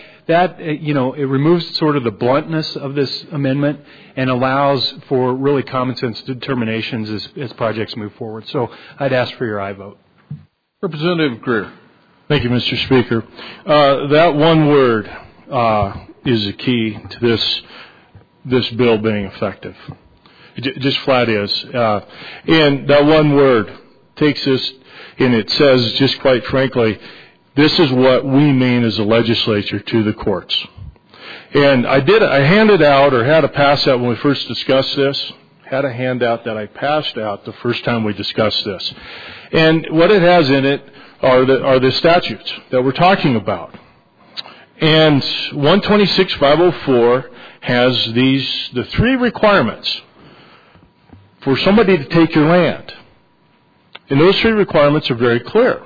it removes sort of the bluntness of this amendment and allows for really common sense determinations as projects move forward. So I'd ask for your aye vote. Representative Greer. Thank you, Mr. Speaker. That one word is the key to this bill being effective. It just flat is. And that one word takes us, and it says, just quite frankly, this is what we mean as a legislature to the courts. And I handed out, or had a pass out when we first discussed this, had a handout that I passed out the first time we discussed this. And what it has in it are the statutes that we're talking about. And 126.504 has the three requirements for somebody to take your land. And those three requirements are very clear.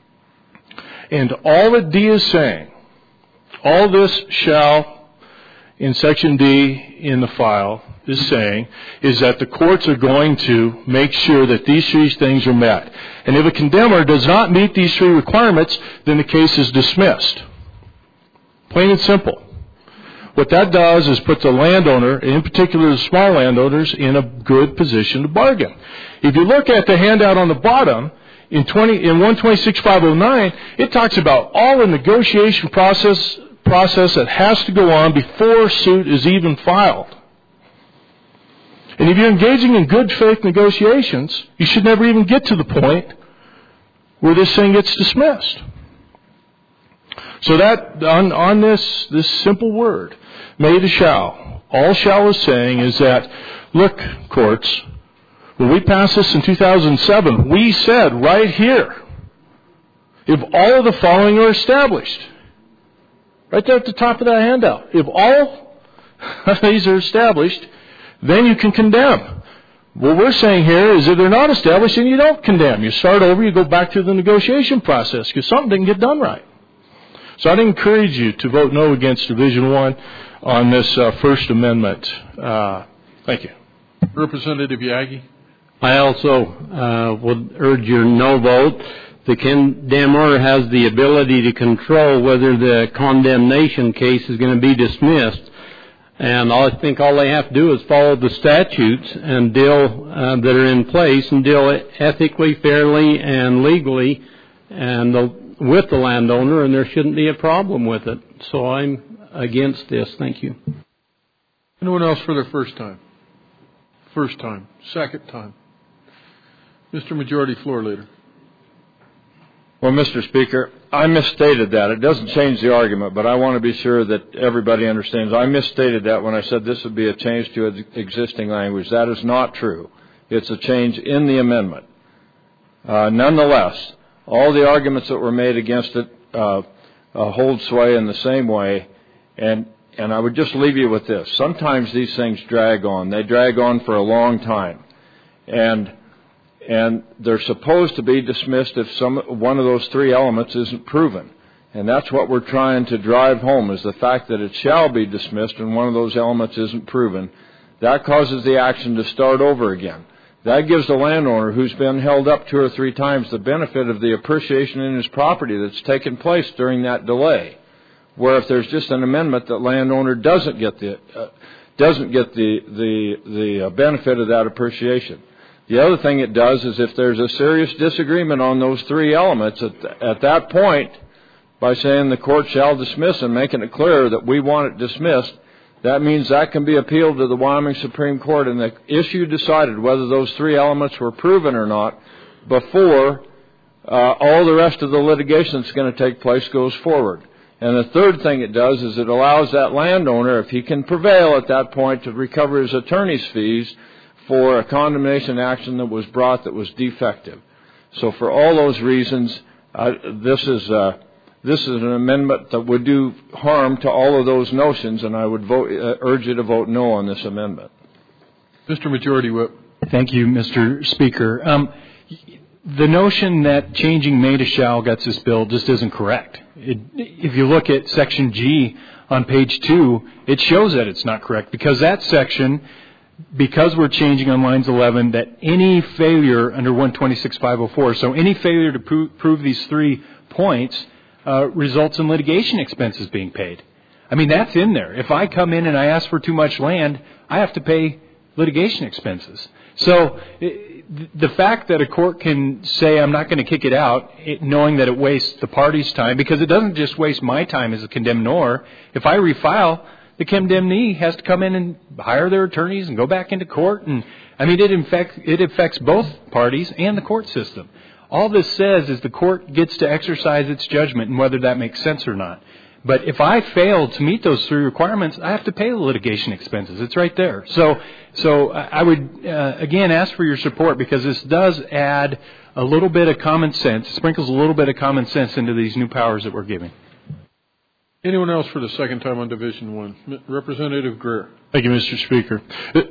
And all that D is saying, all this shall in Section D in the file is saying, is that the courts are going to make sure that these three things are met. And if a condemner does not meet these three requirements, then the case is dismissed. Plain and simple. What that does is put the landowner, in particular the small landowners, in a good position to bargain. If you look at the handout on the bottom, in 126.509, it talks about all the negotiation process that has to go on before suit is even filed. And if you're engaging in good faith negotiations, you should never even get to the point where this thing gets dismissed. So that, on this simple word, may to shall, all shall is saying is that, look, courts, when we passed this in 2007, we said right here, if all of the following are established, right there at the top of that handout, if all of these are established, then you can condemn. What we're saying here is if they're not established, then you don't condemn. You start over, you go back to the negotiation process because something didn't get done right. So I'd encourage you to vote no against Division 1 on this First Amendment. Thank you. Representative Yagi. I also would urge your no vote. The condemner has the ability to control whether the condemnation case is going to be dismissed. And I think all they have to do is follow the statutes and deal that are in place and deal ethically, fairly, and legally and with the landowner, and there shouldn't be a problem with it. So I'm against this. Thank you. Anyone else for the first time? First time. Second time. Mr. Majority Floor Leader. Well, Mr. Speaker, I misstated that. It doesn't change the argument, but I want to be sure that everybody understands. I misstated that when I said this would be a change to existing language. That is not true. It's a change in the amendment. Nonetheless, all the arguments that were made against it hold sway in the same way, and I would just leave you with this. Sometimes these things drag on. They drag on for a long time, and they're supposed to be dismissed if one of those three elements isn't proven. And that's what we're trying to drive home, is the fact that it shall be dismissed and one of those elements isn't proven. That causes the action to start over again. That gives the landowner who's been held up 2 or 3 times the benefit of the appreciation in his property that's taken place during that delay. Where if there's just an amendment, the landowner doesn't get the benefit of that appreciation. The other thing it does is if there's a serious disagreement on those 3 elements, at that point, by saying the court shall dismiss and making it clear that we want it dismissed, that means that can be appealed to the Wyoming Supreme Court, and the issue decided whether those 3 elements were proven or not before all the rest of the litigation that's going to take place goes forward. And the third thing it does is it allows that landowner, if he can prevail at that point, to recover his attorney's fees for a condemnation action that was brought that was defective. So for all those reasons, this is an amendment that would do harm to all of those notions, and I would urge you to vote no on this amendment. Mr. Majority Whip. Thank you, Mr. Speaker. The notion that changing may to shall gets this bill just isn't correct. If you look at Section G on page 2, it shows that it's not correct, because that section, because we're changing on lines 11, that any failure under 126.504, so any failure to prove these 3 points results in litigation expenses being paid. I mean, that's in there. If I come in and I ask for too much land, I have to pay litigation expenses. So the fact that a court can say I'm not going to kick it out, knowing that it wastes the party's time, because it doesn't just waste my time as a condemnor. If I refile, the condemnee has to come in and hire their attorneys and go back into court. And I mean, it affects both parties and the court system. All this says is the court gets to exercise its judgment and whether that makes sense or not. But if I fail to meet those 3 requirements, I have to pay the litigation expenses. It's right there. So I would, again, ask for your support, because this does add a little bit of common sense, sprinkles a little bit of common sense into these new powers that we're giving. Anyone else for the second time on Division 1? Representative Greer. Thank you, Mr. Speaker.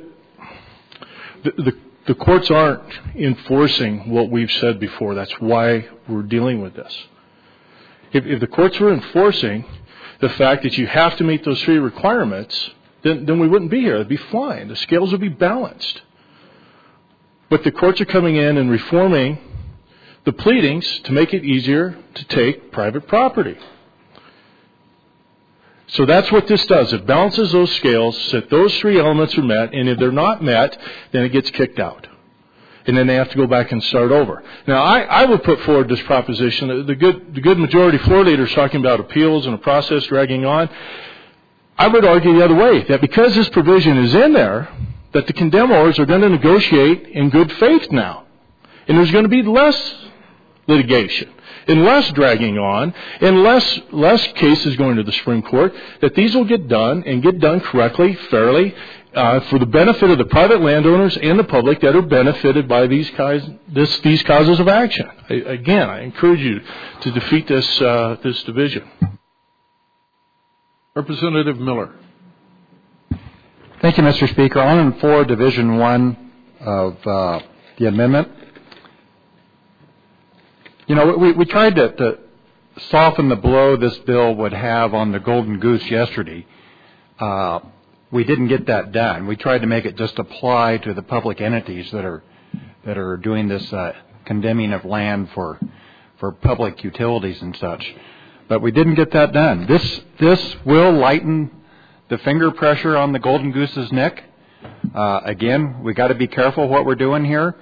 The courts aren't enforcing what we've said before. That's why we're dealing with this. If the courts were enforcing the fact that you have to meet those 3 requirements, then we wouldn't be here. It'd be fine. The scales would be balanced. But the courts are coming in and reforming the pleadings to make it easier to take private property. So that's what this does. It balances those scales so that those 3 elements are met, and if they're not met, then it gets kicked out. And then they have to go back and start over. Now, I would put forward this proposition. The good majority floor leader is talking about appeals and a process dragging on. I would argue the other way, that because this provision is in there, that the condemners are going to negotiate in good faith now. And there's going to be less litigation, and less dragging on, and less cases going to the Supreme Court, that these will get done, and get done correctly, fairly, for the benefit of the private landowners and the public that are benefited by these causes of action. Again, I encourage you to defeat this division. Representative Miller. Thank you, Mr. Speaker. On and for Division 1 of the amendment. You know, we tried to soften the blow this bill would have on the Golden Goose yesterday. we didn't get that done. We tried to make it just apply to the public entities that are doing this condemning of land for public utilities and such. But we didn't get that done. This will lighten the finger pressure on the golden goose's neck. Again, we got to be careful what we're doing here.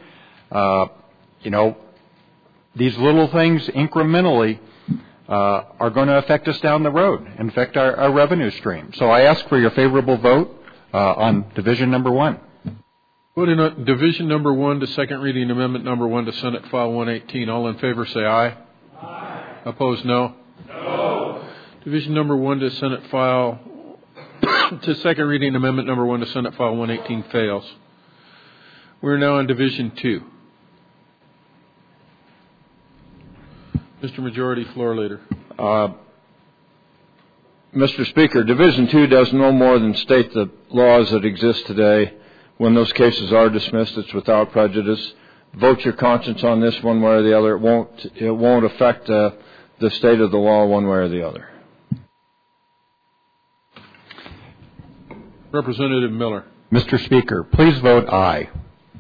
These little things incrementally are going to affect us down the road, and affect our revenue stream. So I ask for your favorable vote on Division Number 1. Voting on Division Number 1 to second reading Amendment Number 1 to Senate File 118. All in favor say aye. Aye. Opposed, no. No. Division Number 1 to Senate File to second reading Amendment Number 1 to Senate File 118 fails. We're now on Division 2. Mr. Majority Floor Leader. Mr. Speaker, Division 2 does no more than state the laws that exist today. When those cases are dismissed, it's without prejudice. Vote your conscience on this one way or the other. It won't affect the state of the law one way or the other. Representative Miller. Mr. Speaker, please vote aye.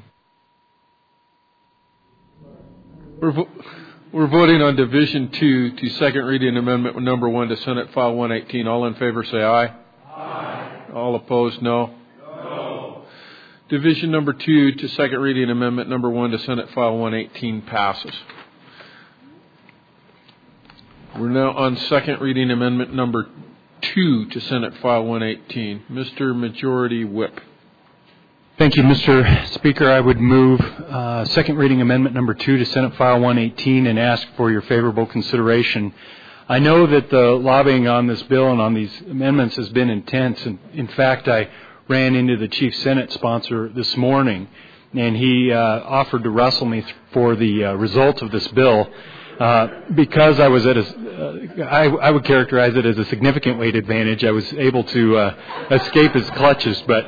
We're voting on Division 2 to second reading Amendment Number 1 to Senate File 118. All in favor say aye. Aye. All opposed, no. No. Division Number 2 to second reading Amendment Number 1 to Senate File 118 passes. We're now on second reading Amendment Number 2 to Senate File 118. Mr. Majority Whip. Thank you, Mr. Speaker. I would move second reading Amendment Number 2 to Senate File 118 and ask for your favorable consideration. I know that the lobbying on this bill and on these amendments has been intense. And in fact, I ran into the Chief Senate sponsor this morning, and he offered to wrestle me for the results of this bill because I was at I would characterize it as a significant weight advantage. I was able to escape his clutches, but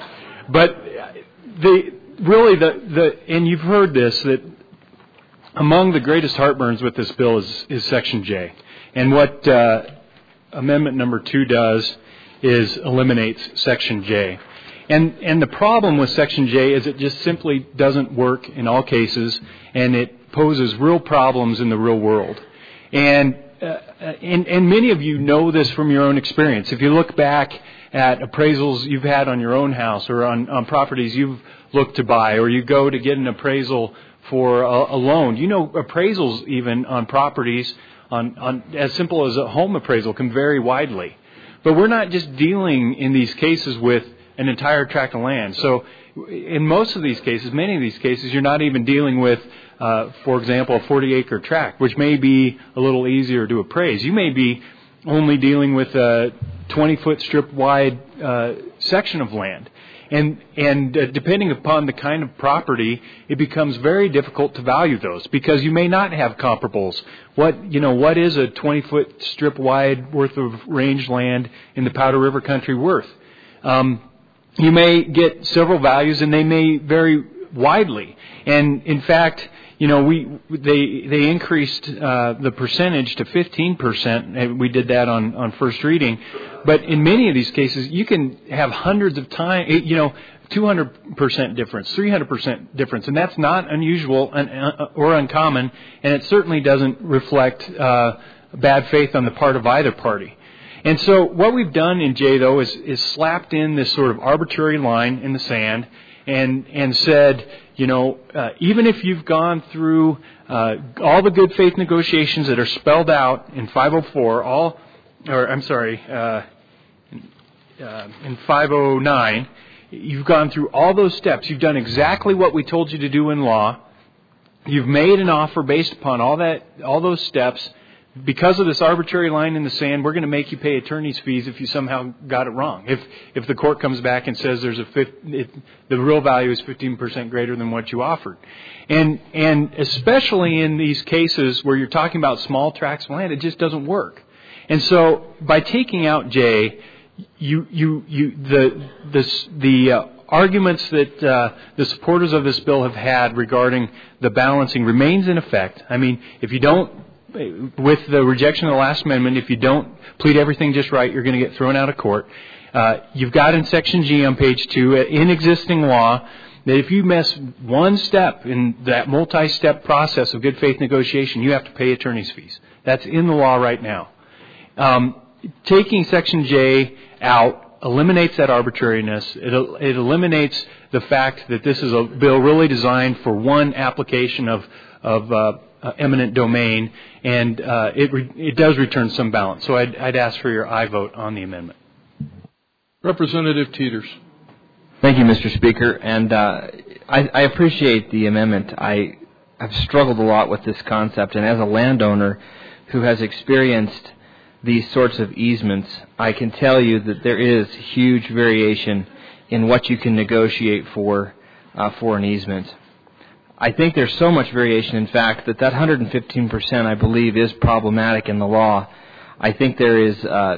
and you've heard this, that among the greatest heartburns with this bill is Section J. And what Amendment Number 2 does is eliminates Section J. And the problem with Section J is it just simply doesn't work in all cases, and it poses real problems in the real world. And many of you know this from your own experience. If you look back at appraisals you've had on your own house or on properties you've looked to buy, or you go to get an appraisal for a loan. You know, appraisals even on properties on as simple as a home appraisal can vary widely. But we're not just dealing in these cases with an entire tract of land. So in most of these cases, many of these cases, you're not even dealing with, for example, a 40-acre tract, which may be a little easier to appraise. You may be only dealing with a 20-foot strip-wide section of land. And depending upon the kind of property, it becomes very difficult to value those because you may not have comparables. What is a 20-foot strip-wide worth of range land in the Powder River country worth? You may get several values, and they may vary widely. And in fact, they increased the percentage to 15%. And we did that on first reading. But in many of these cases, you can have hundreds of times, 200% difference, 300% difference, and that's not unusual or uncommon. And it certainly doesn't reflect bad faith on the part of either party. And so what we've done in J, though, is slapped in this sort of arbitrary line in the sand and said, even if you've gone through all the good faith negotiations that are spelled out in 504, in 509, you've gone through all those steps. You've done exactly what we told you to do in law. You've made an offer based upon all those steps. Because of this arbitrary line in the sand, we're going to make you pay attorney's fees if you somehow got it wrong. If the court comes back and says the real value is 15% greater than what you offered, and especially in these cases where you're talking about small tracts of land, it just doesn't work. And so by taking out J, the arguments that the supporters of this bill have had regarding the balancing remains in effect. I mean, if you don't. With the rejection of the last amendment, if you don't plead everything just right, you're going to get thrown out of court. You've got in Section G on page 2, in existing law, that if you miss one step in that multi-step process of good faith negotiation, you have to pay attorney's fees. That's in the law right now. Taking Section J out eliminates that arbitrariness. It eliminates the fact that this is a bill really designed for one application of eminent domain, and it does return some balance. So I'd ask for your aye vote on the amendment. Representative Teeters. Thank you, Mr. Speaker. And I appreciate the amendment. I've struggled a lot with this concept, and as a landowner who has experienced these sorts of easements, I can tell you that there is huge variation in what you can negotiate for an easement. I think there's so much variation, in fact, that 115%, I believe, is problematic in the law. I think there is a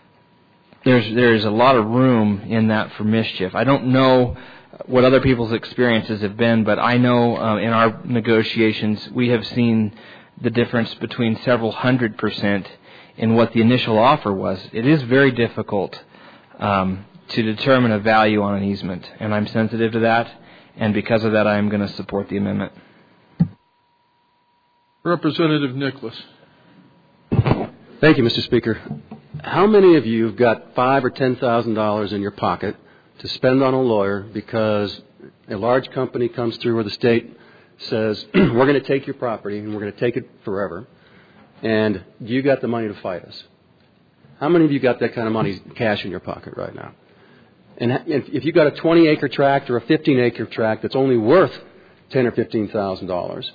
lot of room in that for mischief. I don't know what other people's experiences have been, but I know in our negotiations we have seen the difference between several 100% in what the initial offer was. It is very difficult to determine a value on an easement, and I'm sensitive to that, and because of that I am going to support the amendment. Representative Nicholas. Thank you, Mr. Speaker. How many of you have got $5,000 or $10,000 in your pocket to spend on a lawyer because a large company comes through or the state says, we're going to take your property and we're going to take it forever, and you got the money to fight us? How many of you got that kind of money cash in your pocket right now? And if you got a 20-acre tract or a 15-acre tract that's only worth $10,000 or $15,000,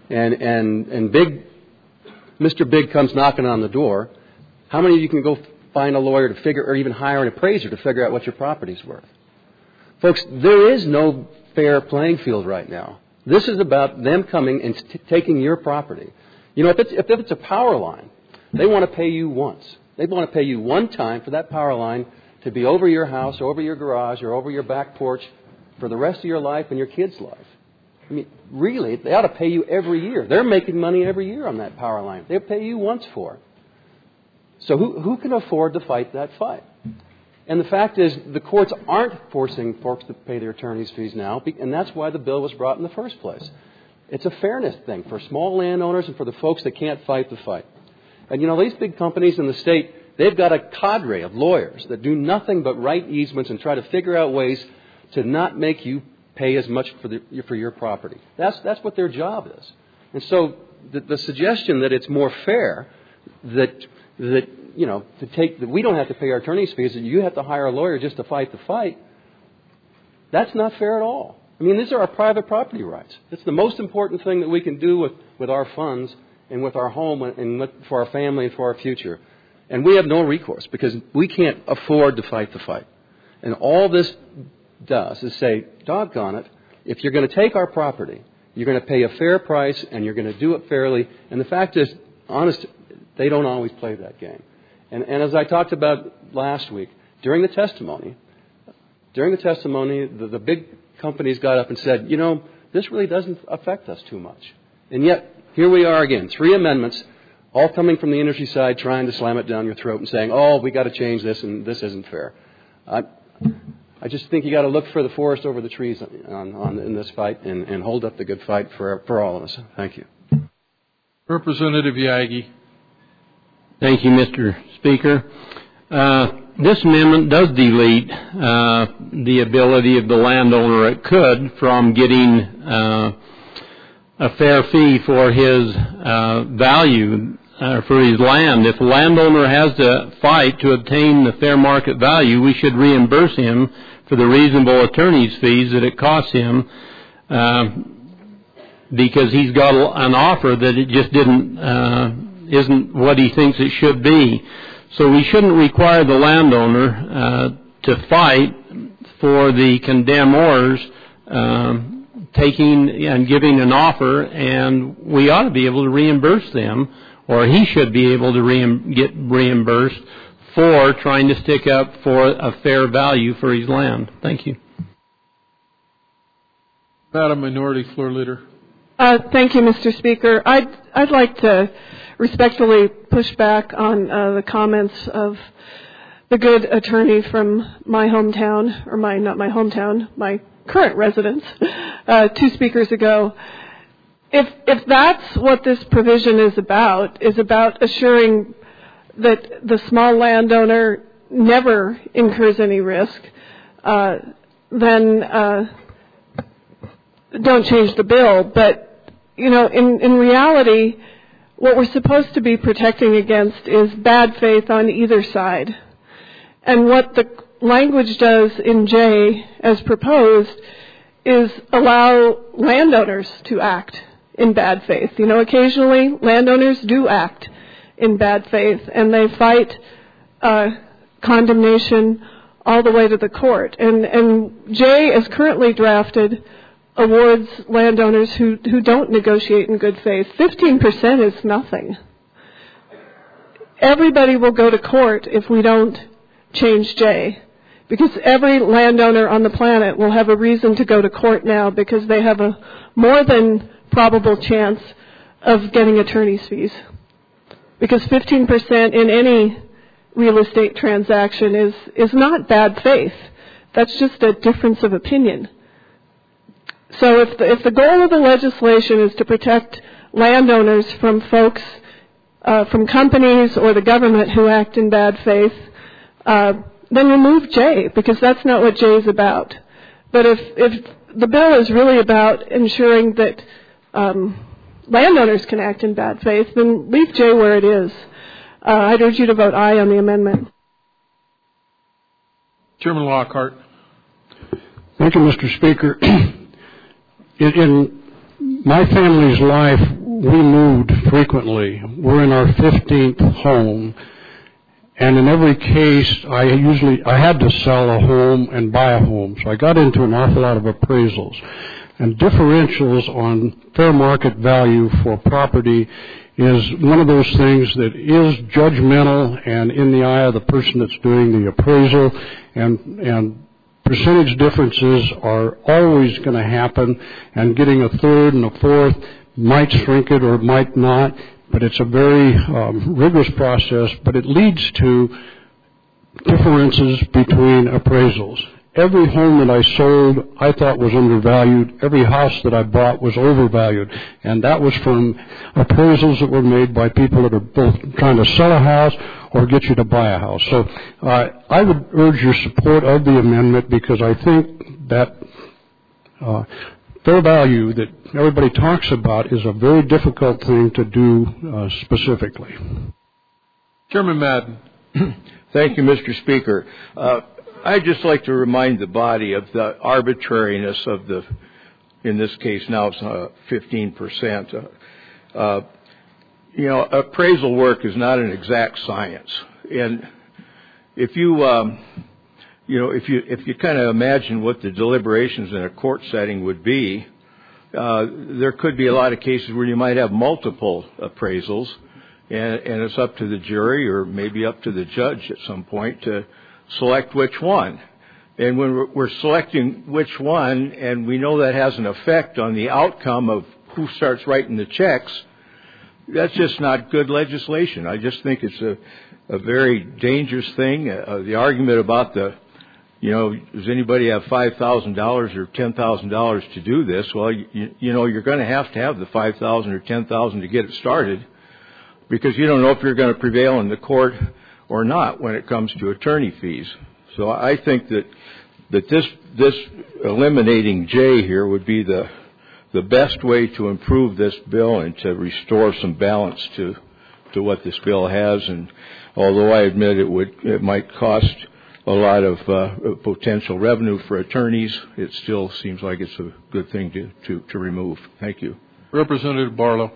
and Mr. Big comes knocking on the door, how many of you can go find a lawyer to figure, or even hire an appraiser to figure out what your property's worth? Folks, there is no fair playing field right now. This is about them coming and taking your property. You know, if it's a power line, they want to pay you once. They want to pay you one time for that power line to be over your house, or over your garage, or over your back porch for the rest of your life and your kid's life. I mean, really, they ought to pay you every year. They're making money every year on that power line. They'll pay you once for it. So who can afford to fight that fight? And the fact is, the courts aren't forcing folks to pay their attorney's fees now, and that's why the bill was brought in the first place. It's a fairness thing for small landowners and for the folks that can't fight the fight. And, you know, these big companies in the state, they've got a cadre of lawyers that do nothing but write easements and try to figure out ways to not make you pay as much for your property. That's what their job is. And so the suggestion that it's more fair that you know, that we don't have to pay our attorney's fees, that you have to hire a lawyer just to fight the fight, that's not fair at all. I mean, these are our private property rights. It's the most important thing that we can do with our funds and with our home and for our family and for our future. And we have no recourse because we can't afford to fight the fight. And all this does is say, doggone it, if you're going to take our property, you're going to pay a fair price and you're going to do it fairly. And the fact is, honest, they don't always play that game. And as I talked about last week, during the testimony, the big companies got up and said, you know, this really doesn't affect us too much. And yet, here we are again, 3 amendments, all coming from the industry side, trying to slam it down your throat and saying, oh, we got to change this and this isn't fair. I just think you got to look for the forest over the trees in this fight and hold up the good fight for all of us. Thank you. Representative Yagi. Thank you, Mr. Speaker. This amendment does delete the ability of the landowner, it could, from getting a fair fee for his value, for his land. If the landowner has to fight to obtain the fair market value, we should reimburse him for the reasonable attorney's fees that it costs him because he's got an offer that it just isn't what he thinks it should be. So we shouldn't require the landowner to fight for the condemnors taking and giving an offer, and we ought to be able to reimburse them, or he should be able to get reimbursed for trying to stick up for a fair value for his land. Thank you. Madam Minority Floor Leader. Thank you, Mr. Speaker. I'd like to respectfully push back on the comments of the good attorney from my hometown, or my current residence, 2 speakers ago. If that's what this provision is about assuring that the small landowner never incurs any risk, then don't change the bill. But, in reality, what we're supposed to be protecting against is bad faith on either side. And what the language does in J, as proposed, is allow landowners to act in bad faith. Occasionally landowners do act in bad faith, and they fight condemnation all the way to the court. And J, as currently drafted, awards landowners who don't negotiate in good faith. 15% is nothing. Everybody will go to court if we don't change J, because every landowner on the planet will have a reason to go to court now because they have a more than probable chance of getting attorney's fees. Because 15% in any real estate transaction is not bad faith. That's just a difference of opinion. So if the goal of the legislation is to protect landowners from folks, from companies or the government who act in bad faith, then remove J, because that's not what J is about. But if the bill is really about ensuring that landowners can act in bad faith, then leave J where it is. I'd urge you to vote aye on the amendment. Chairman Lockhart. Thank you, Mr. Speaker. In my family's life, we moved frequently. We're in our 15th home. And in every case, I had to sell a home and buy a home. So I got into an awful lot of appraisals. And differentials on fair market value for property is one of those things that is judgmental and in the eye of the person that's doing the appraisal. And percentage differences are always going to happen. And getting a third and a fourth might shrink it or might not. But it's a very rigorous process, but it leads to differences between appraisals. Every home that I sold, I thought was undervalued. Every house that I bought was overvalued. And that was from appraisals that were made by people that are both trying to sell a house or get you to buy a house. So I would urge your support of the amendment, because I think that fair value that everybody talks about is a very difficult thing to do specifically. Chairman Madden. Thank you, Mr. Speaker. I'd just like to remind the body of the arbitrariness of in this case now it's 15%. Appraisal work is not an exact science. And if you kind of imagine what the deliberations in a court setting would be, there could be a lot of cases where you might have multiple appraisals, and it's up to the jury or maybe up to the judge at some point to select which one. And when we're selecting which one, and we know that has an effect on the outcome of who starts writing the checks, that's just not good legislation. I just think it's a very dangerous thing. The argument about does anybody have $5,000 or $10,000 to do this? Well, you're going to have the $5,000 or $10,000 to get it started, because you don't know if you're going to prevail in the court or not when it comes to attorney fees. So I think that this eliminating J here would be the best way to improve this bill and to restore some balance to what this bill has. And although I admit it might cost a lot of potential revenue for attorneys, it still seems like it's a good thing to remove. Thank you. Representative Barlow.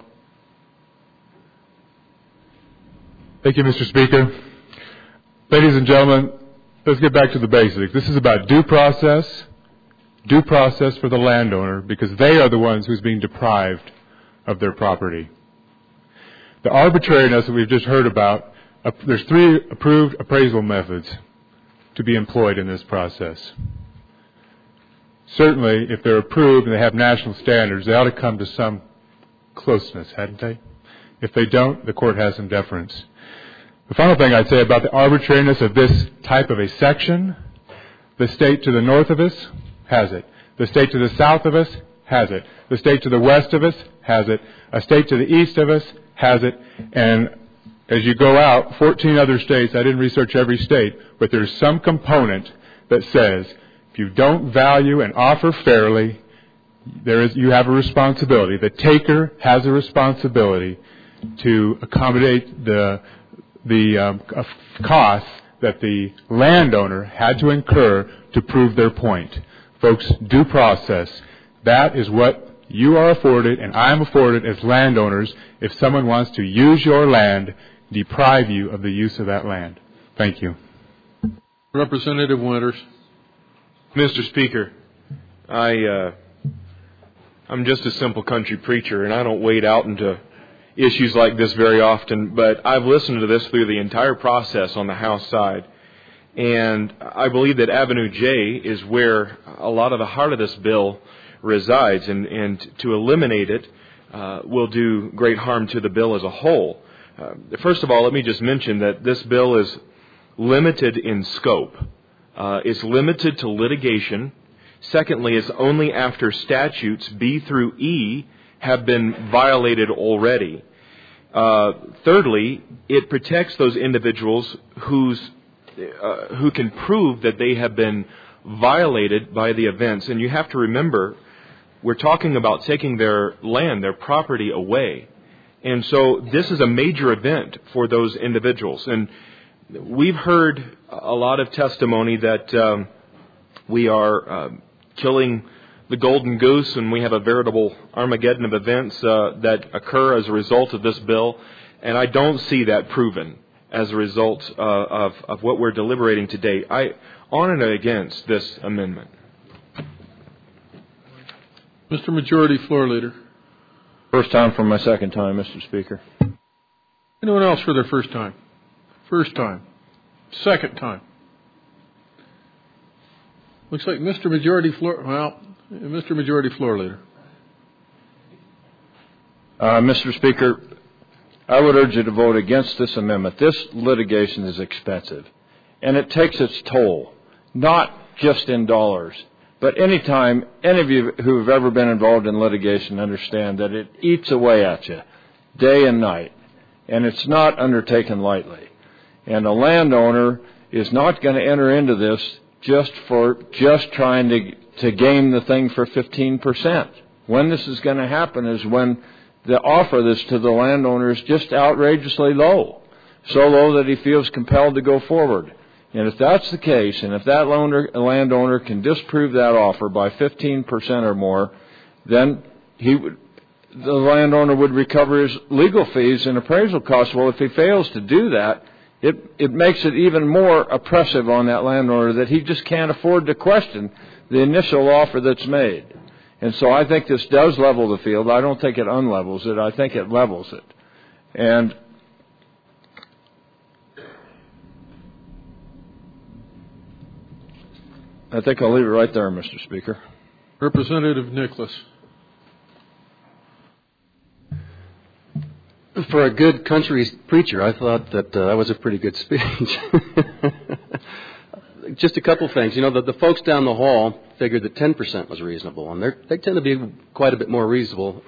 Thank you, Mr. Speaker. Ladies and gentlemen, let's get back to the basics. This is about due process for the landowner, because they are the ones who's being deprived of their property. The arbitrariness that we've just heard about, there's 3 approved appraisal methods to be employed in this process. Certainly, if they're approved and they have national standards, they ought to come to some closeness, hadn't they? If they don't, the court has some deference. The final thing I'd say about the arbitrariness of this type of a section, the state to the north of us has it. The state to the south of us has it. The state to the west of us has it. A state to the east of us has it. And as you go out, 14 other states, I didn't research every state, but there's some component that says if you don't value and offer fairly, you have a responsibility. The taker has a responsibility to accommodate the costs that the landowner had to incur to prove their point. Folks, due process, that is what you are afforded and I am afforded as landowners if someone wants to use your land, deprive you of the use of that land. Thank you. Representative Winters. Mr. Speaker, I'm just a simple country preacher, and I don't wade out into issues like this very often, but I've listened to this through the entire process on the House side, and I believe that Avenue J is where a lot of the heart of this bill resides, and to eliminate it will do great harm to the bill as a whole. First of all, let me just mention that this bill is limited in scope. It's limited to litigation. Secondly, it's only after statutes B through E have been violated already. Thirdly, it protects those individuals who can prove that they have been violated by the events. And you have to remember, we're talking about taking their land, their property away. And so this is a major event for those individuals. And we've heard a lot of testimony that we are killing the golden goose, and we have a veritable Armageddon of events that occur as a result of this bill. And I don't see that proven as a result of what we're deliberating today. I on and against this amendment. Mr. Majority Floor Leader. First time for my second time, Mr. Speaker. Anyone else for their first time? First time. Second time. Looks like Mr. Majority Floor Leader. Mr. Speaker, I would urge you to vote against this amendment. This litigation is expensive, and it takes its toll, not just in dollars, but any time any of you who have ever been involved in litigation understand that it eats away at you day and night, and it's not undertaken lightly. And a landowner is not going to enter into this just trying to game the thing for 15%. When this is going to happen is when the offer this to the landowner is just outrageously low, so low that he feels compelled to go forward. And if that's the case, and if that landowner can disprove that offer by 15% or more, then the landowner would recover his legal fees and appraisal costs. Well, if he fails to do that, it makes it even more oppressive on that landowner that he just can't afford to question the initial offer that's made. And so I think this does level the field. I don't think it unlevels it. I think it levels it. And I think I'll leave it right there, Mr. Speaker. Representative Nicholas. For a good country preacher, I thought that was a pretty good speech. Just a couple things. You know, the folks down the hall figured that 10% was reasonable, and they tend to be quite a bit more reasonable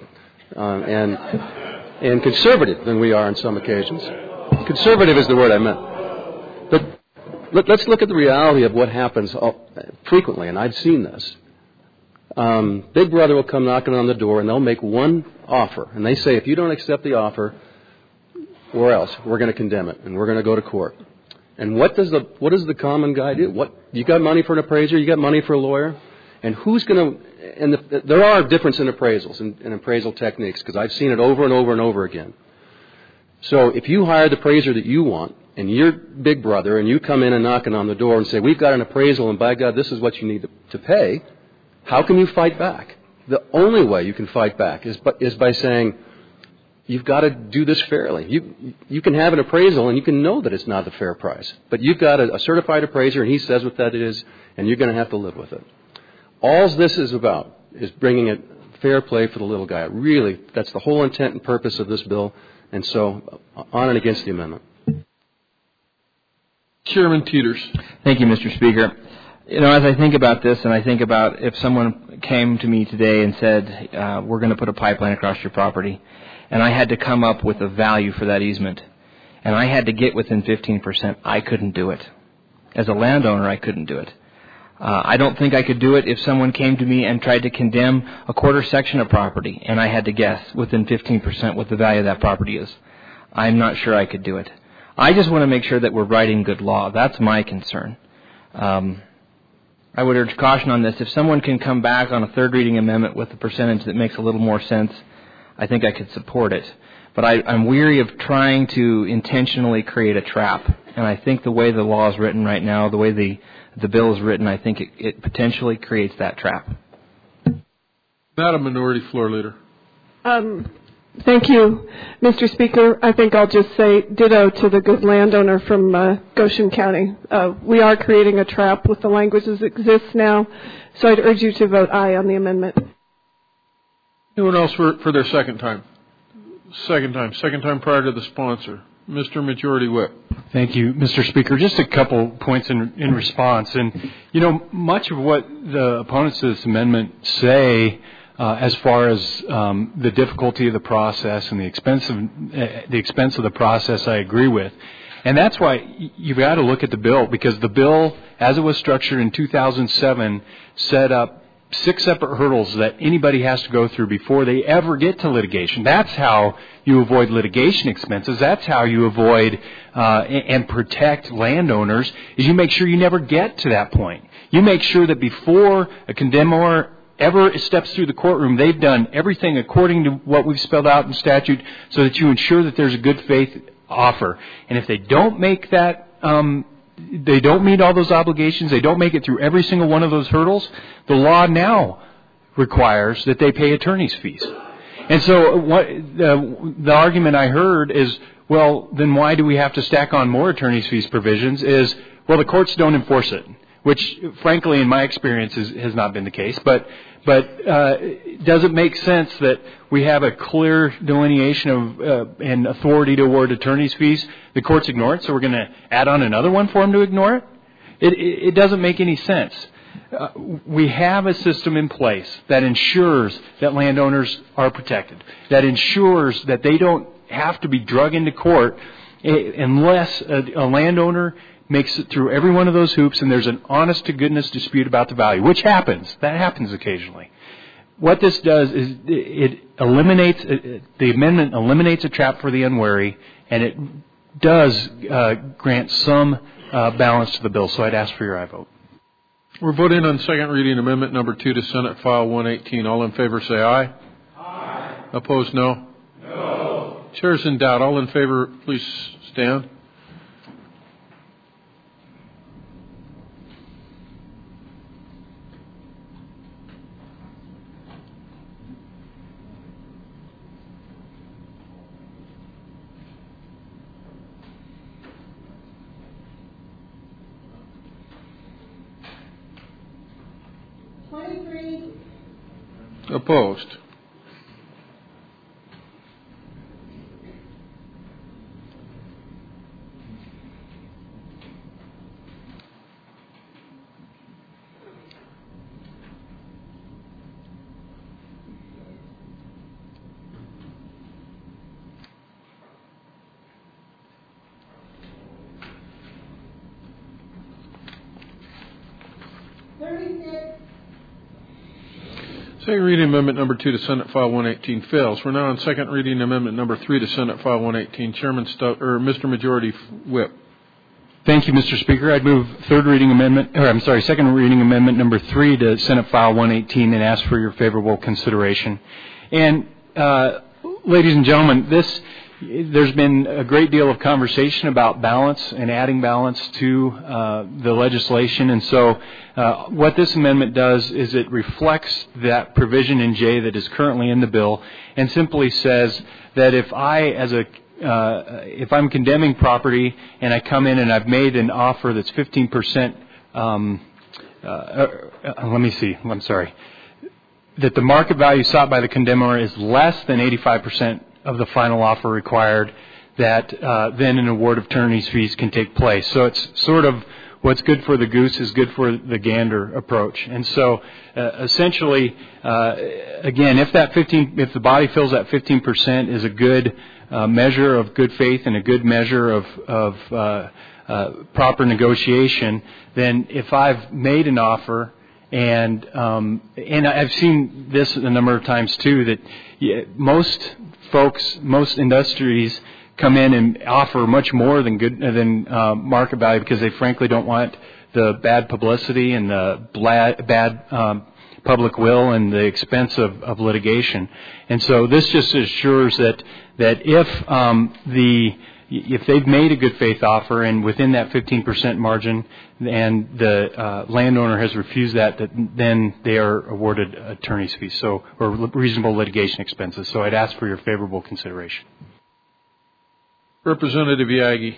and conservative than we are on some occasions. Conservative is the word I meant. But let's look at the reality of what happens frequently, and I've seen this. Big Brother will come knocking on the door, and they'll make one offer. And they say, if you don't accept the offer, or else, we're going to condemn it, and we're going to go to court. And what does the common guy do? You got money for an appraiser? You got money for a lawyer? And who's going to... And there are differences in appraisals and appraisal techniques, because I've seen it over and over and over again. So if you hire the appraiser that you want, and you're Big Brother, and you come in and knocking on the door and say, we've got an appraisal, and by God, this is what you need to pay, how can you fight back? The only way you can fight back is by saying, you've got to do this fairly. You can have an appraisal and you can know that it's not the fair price. But you've got a certified appraiser and he says what that is, and you're going to have to live with it. All this is about is bringing it fair play for the little guy. Really, that's the whole intent and purpose of this bill. And so, on and against the amendment. Chairman Teeters. Thank you, Mr. Speaker. You know, as I think about this, and I think about if someone came to me today and said, we're going to put a pipeline across your property, and I had to come up with a value for that easement, and I had to get within 15%, I couldn't do it. As a landowner, I couldn't do it. I don't think I could do it if someone came to me and tried to condemn a quarter section of property, and I had to guess within 15% what the value of that property is. I'm not sure I could do it. I just want to make sure that we're writing good law. That's my concern. I would urge caution on this. If someone can come back on a third reading amendment with a percentage that makes a little more sense, I think I could support it. But I'm weary of trying to intentionally create a trap. And I think the way the law is written right now, the way the bill is written, I think it potentially creates that trap. Madam Minority Floor Leader. Thank you, Mr. Speaker. I think I'll just say ditto to the good landowner from Goshen County. We are creating a trap with the language as it exists now, so I'd urge you to vote aye on the amendment. Anyone else for their second time? Second time prior to the sponsor. Mr. Majority Whip. Thank you, Mr. Speaker. Just a couple points in response. And, you know, much of what the opponents of this amendment say as far as the difficulty of the process and the expense of the process, I agree with. And that's why you've got to look at the bill, because the bill, as it was structured in 2007, set up 6 separate hurdles that anybody has to go through before they ever get to litigation. That's how you avoid litigation expenses. That's how you avoid and protect landowners, is you make sure you never get to that point. You make sure that before a condemnor ever steps through the courtroom, they've done everything according to what we've spelled out in statute, so that you ensure that there's a good faith offer. And if they don't make that, they don't meet all those obligations, they don't make it through every single one of those hurdles, the law now requires that they pay attorney's fees. And so what the argument I heard is, well, then why do we have to stack on more attorney's fees provisions? Is, well, the courts don't enforce it, which, frankly, in my experience, has not been the case. But does it make sense that we have a clear delineation of and authority to award attorney's fees? The courts ignore it, so we're going to add on another one for them to ignore it? It doesn't make any sense. We have a system in place that ensures that landowners are protected, that ensures that they don't have to be drug into court unless a landowner makes it through every one of those hoops and there's an honest-to-goodness dispute about the value, which happens. That happens occasionally. What this does is it eliminates, the amendment eliminates a trap for the unwary, and it does grant some balance to the bill. So I'd ask for your aye vote. We're voting on second reading amendment number 2 to Senate File 118. All in favor say aye. Aye. Opposed, no? No. Chair's in doubt. All in favor, please stand. Opposed. Second reading amendment number 2 to Senate File 118 fails. We're now on second reading amendment number 3 to Senate File 118. Mr. Majority Whip. Thank you, Mr. Speaker. I'd move second reading amendment number 3 to Senate File 118 and ask for your favorable consideration. And, ladies and gentlemen, there's been a great deal of conversation about balance and adding balance to the legislation. And so what this amendment does is it reflects that provision in J that is currently in the bill and simply says that if I'm condemning property and I come in and I've made an offer that's 15%, that the market value sought by the condemner is less than 85% of the final offer required, that then an award of attorney's fees can take place. So it's sort of what's good for the goose is good for the gander approach. And so essentially, again, if the body feels that 15% is a good measure of good faith and a good measure of proper negotiation, then if I've made an offer, and I've seen this a number of times too, that most industries come in and offer much more than market value because they frankly don't want the bad publicity and the bad public will and the expense of litigation. And so this just assures that if they've made a good faith offer and within that 15% margin and the landowner has refused that, then they are awarded attorney's fees, or reasonable litigation expenses. So I'd ask for your favorable consideration. Representative Yagi.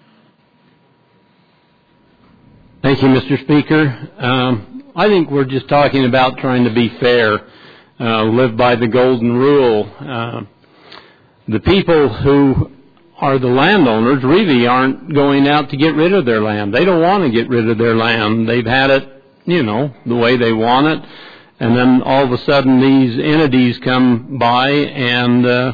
Thank you, Mr. Speaker. I think we're just talking about trying to be fair, live by the golden rule. The people who are the landowners really aren't going out to get rid of their land. They don't want to get rid of their land. They've had it, the way they want it. And then all of a sudden these entities come by and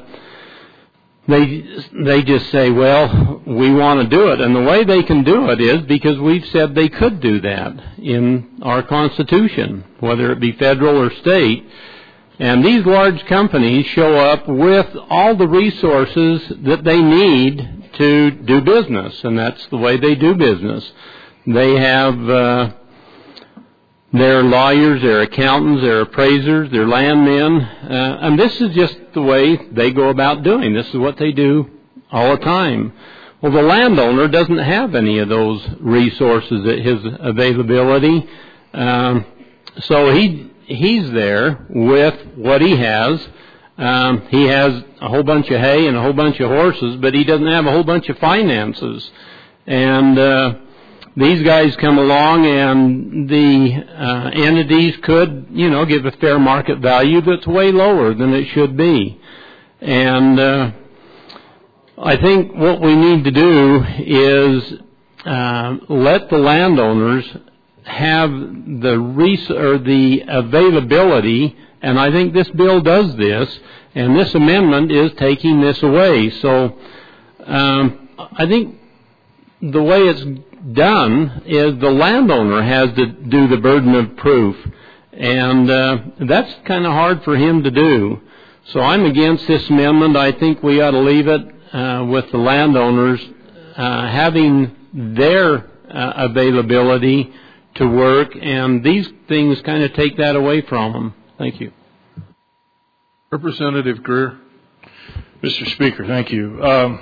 they just say, well, we want to do it. And the way they can do it is because we've said they could do that in our Constitution, whether it be federal or state. And these large companies show up with all the resources that they need to do business, and that's the way they do business. They have their lawyers, their accountants, their appraisers, their landmen, and this is just the way they go about doing. This is what they do all the time. Well, the landowner doesn't have any of those resources at his availability, so he's there with what he has. He has a whole bunch of hay and a whole bunch of horses, but he doesn't have a whole bunch of finances. And these guys come along and the entities could, give a fair market value that's way lower than it should be. And I think what we need to do is let the landowners have the availability, and I think this bill does this, and this amendment is taking this away. So I think the way it's done is the landowner has to do the burden of proof, and that's kind of hard for him to do. So I'm against this amendment. I think we ought to leave it with the landowners having their availability to work, and these things kind of take that away from them. Thank you. Representative Greer. Mr. Speaker, thank you.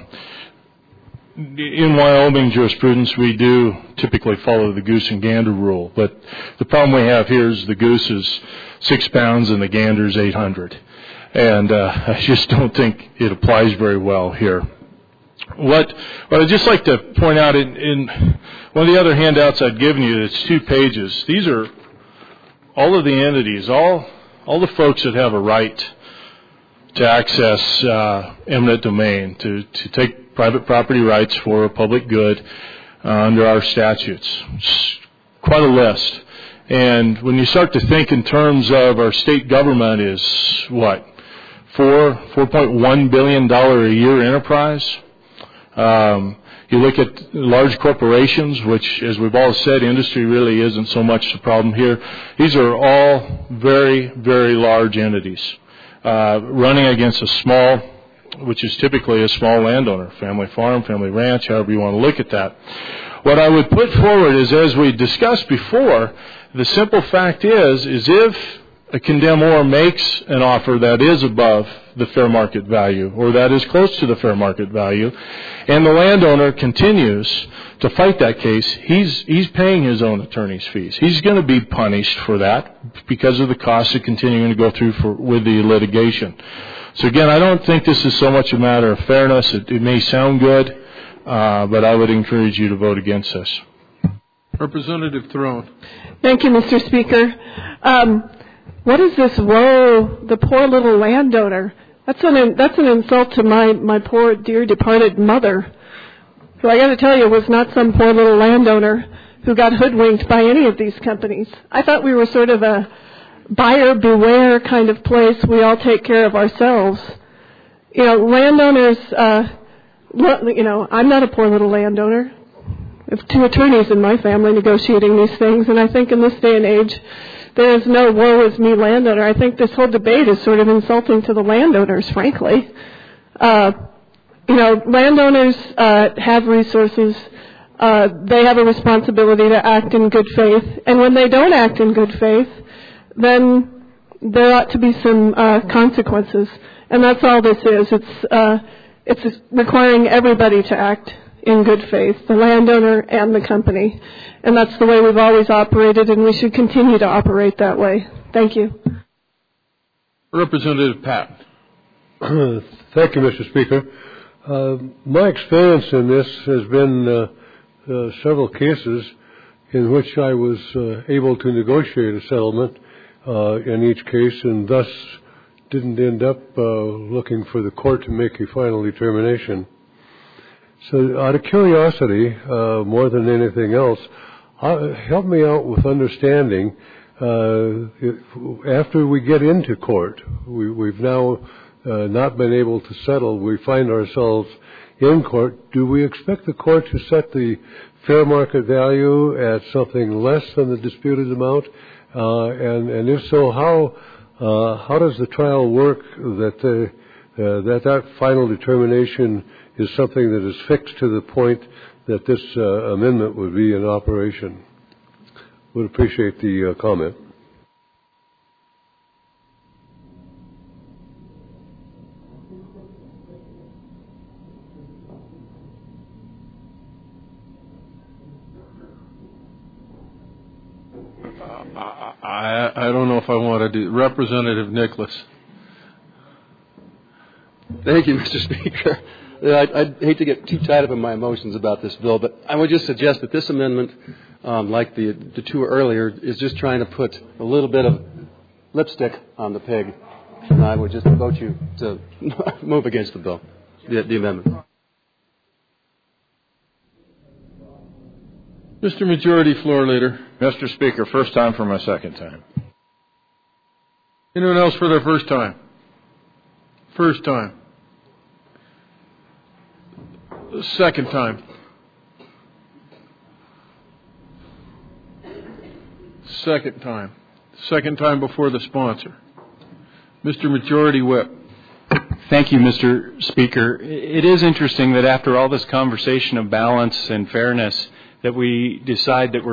In Wyoming jurisprudence, we do typically follow the goose and gander rule, but the problem we have here is the goose is 6 pounds and the gander is 800. And I just don't think it applies very well here. What I'd just like to point out in one of the other handouts I'd given you, it's 2 pages. These are all of the entities, all the folks that have a right to access eminent domain, to take private property rights for a public good under our statutes. It's quite a list. And when you start to think in terms of our state government is what? $4.1 billion a year enterprise. You look at large corporations, which, as we've all said, industry really isn't so much the problem here. These are all very, very large entities running against a small, which is typically a small landowner, family farm, family ranch, however you want to look at that. What I would put forward is, as we discussed before, the simple fact is if a condemnor makes an offer that is above the fair market value, or that is close to the fair market value, and the landowner continues to fight that case, he's paying his own attorney's fees. He's going to be punished for that because of the cost of continuing to go through with the litigation. So again, I don't think this is so much a matter of fairness. It may sound good, but I would encourage you to vote against this. Representative Throne. Thank you, Mr. Speaker. What is this woe, the poor little landowner? That's an insult to my poor, dear, departed mother, who I got to tell you was not some poor little landowner who got hoodwinked by any of these companies. I thought we were sort of a buyer beware kind of place. We all take care of ourselves. You know, landowners, I'm not a poor little landowner. I have 2 attorneys in my family negotiating these things, and I think in this day and age, there is no woe is me landowner. I think this whole debate is sort of insulting to the landowners, frankly. Landowners have resources. They have a responsibility to act in good faith. And when they don't act in good faith, then there ought to be some consequences. And that's all this is. It's requiring everybody to act in good faith, the landowner and the company. And that's the way we've always operated, and we should continue to operate that way. Thank you. Representative Patton. Thank you, Mr. Speaker. My experience in this has been several cases in which I was able to negotiate a settlement in each case, and thus didn't end up looking for the court to make a final determination. So out of curiosity, more than anything else, help me out with understanding, after we get into court, we've now not been able to settle, we find ourselves in court, do we expect the court to set the fair market value at something less than the disputed amount? And if so, how does the trial work that final determination is something that is fixed to the point that this amendment would be in operation? Would appreciate the comment. I don't know if I want to do Representative Nicholas. Thank you, Mr. Speaker. I'd hate to get too tied up in my emotions about this bill, but I would just suggest that this amendment, like the 2 earlier, is just trying to put a little bit of lipstick on the pig. And I would just vote you to move against the bill, the amendment. Mr. Majority Floor Leader. Mr. Speaker, first time for my second time. Anyone else for their first time? First time. Second time. Second time. Second time before the sponsor. Mr. Majority Whip. Thank you, Mr. Speaker. It is interesting that after all this conversation of balance and fairness, that we decide that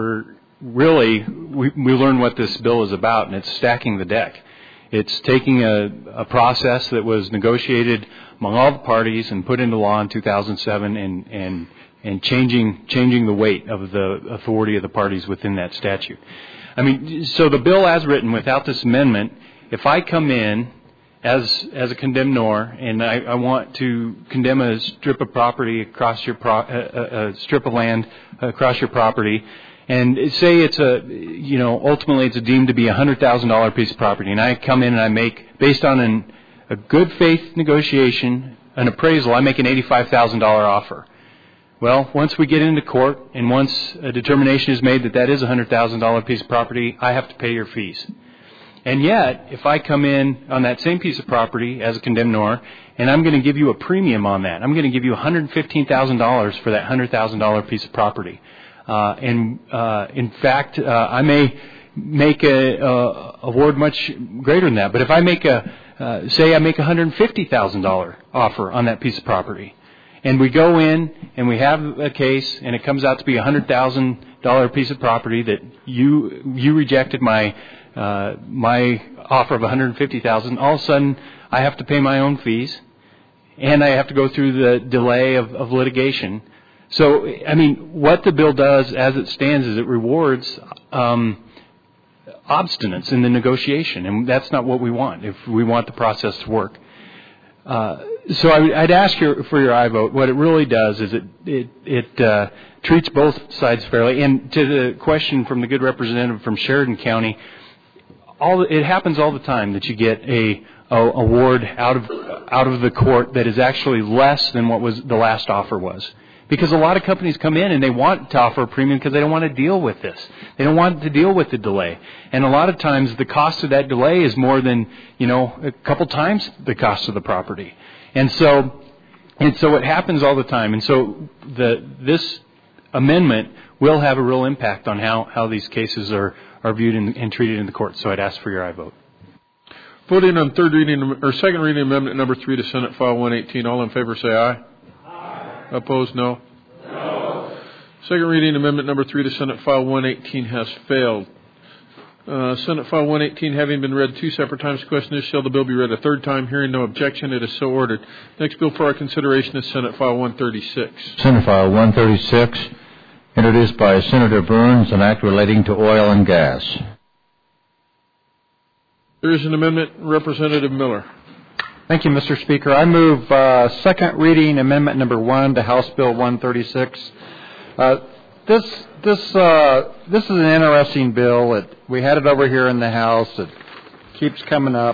we learn what this bill is about, and it's stacking the deck. It's taking a process that was negotiated among all the parties and put into law in 2007 and changing the weight of the authority of the parties within that statute. I mean, so the bill as written, without this amendment, if I come in as a condemnor and I want to condemn a strip of property across your a strip of land across your property, and say it's ultimately it's deemed to be a $100,000 piece of property, and I come in and I make, based on a good faith negotiation, an appraisal, I make an $85,000 offer. Well, once we get into court and once a determination is made that is a $100,000 piece of property, I have to pay your fees. And yet, if I come in on that same piece of property as a condemnor, and I'm going to give you a premium on that, I'm going to give you $115,000 for that $100,000 piece of property. In fact, I may make a award much greater than that. But if I make say I make a $150,000 offer on that piece of property, and we go in and we have a case, and it comes out to be a $100,000 piece of property that you rejected my offer of $150,000, all of a sudden I have to pay my own fees, and I have to go through the delay of litigation. So, I mean, what the bill does as it stands is it rewards obstinance in the negotiation, and that's not what we want if we want the process to work. So I'd ask for your aye vote. What it really does is it treats both sides fairly. And to the question from the good representative from Sheridan County, it happens all the time that you get a award out of the court that is actually less than what was the last offer was. Because a lot of companies come in and they want to offer a premium because they don't want to deal with this. They don't want to deal with the delay. And a lot of times the cost of that delay is more than, a couple times the cost of the property. And so it happens all the time. And so this amendment will have a real impact on how these cases are viewed and treated in the court. So I'd ask for your aye vote. Voting on second reading amendment number 3 to Senate File 118. All in favor say aye. Opposed, no. Second reading amendment number 3 to Senate File 118 has failed. Senate File 118 having been read 2 separate times, the question is, shall the bill be read a third time? Hearing no objection, it is so ordered. Next bill for our consideration is Senate File 136. Senate File 136, introduced by Senator Burns, an act relating to oil and gas. There is an amendment. Representative Miller. Thank you, Mr. Speaker. I move second reading amendment number 1 to House Bill 136. This is an interesting bill. We had it over here in the House. It keeps coming up.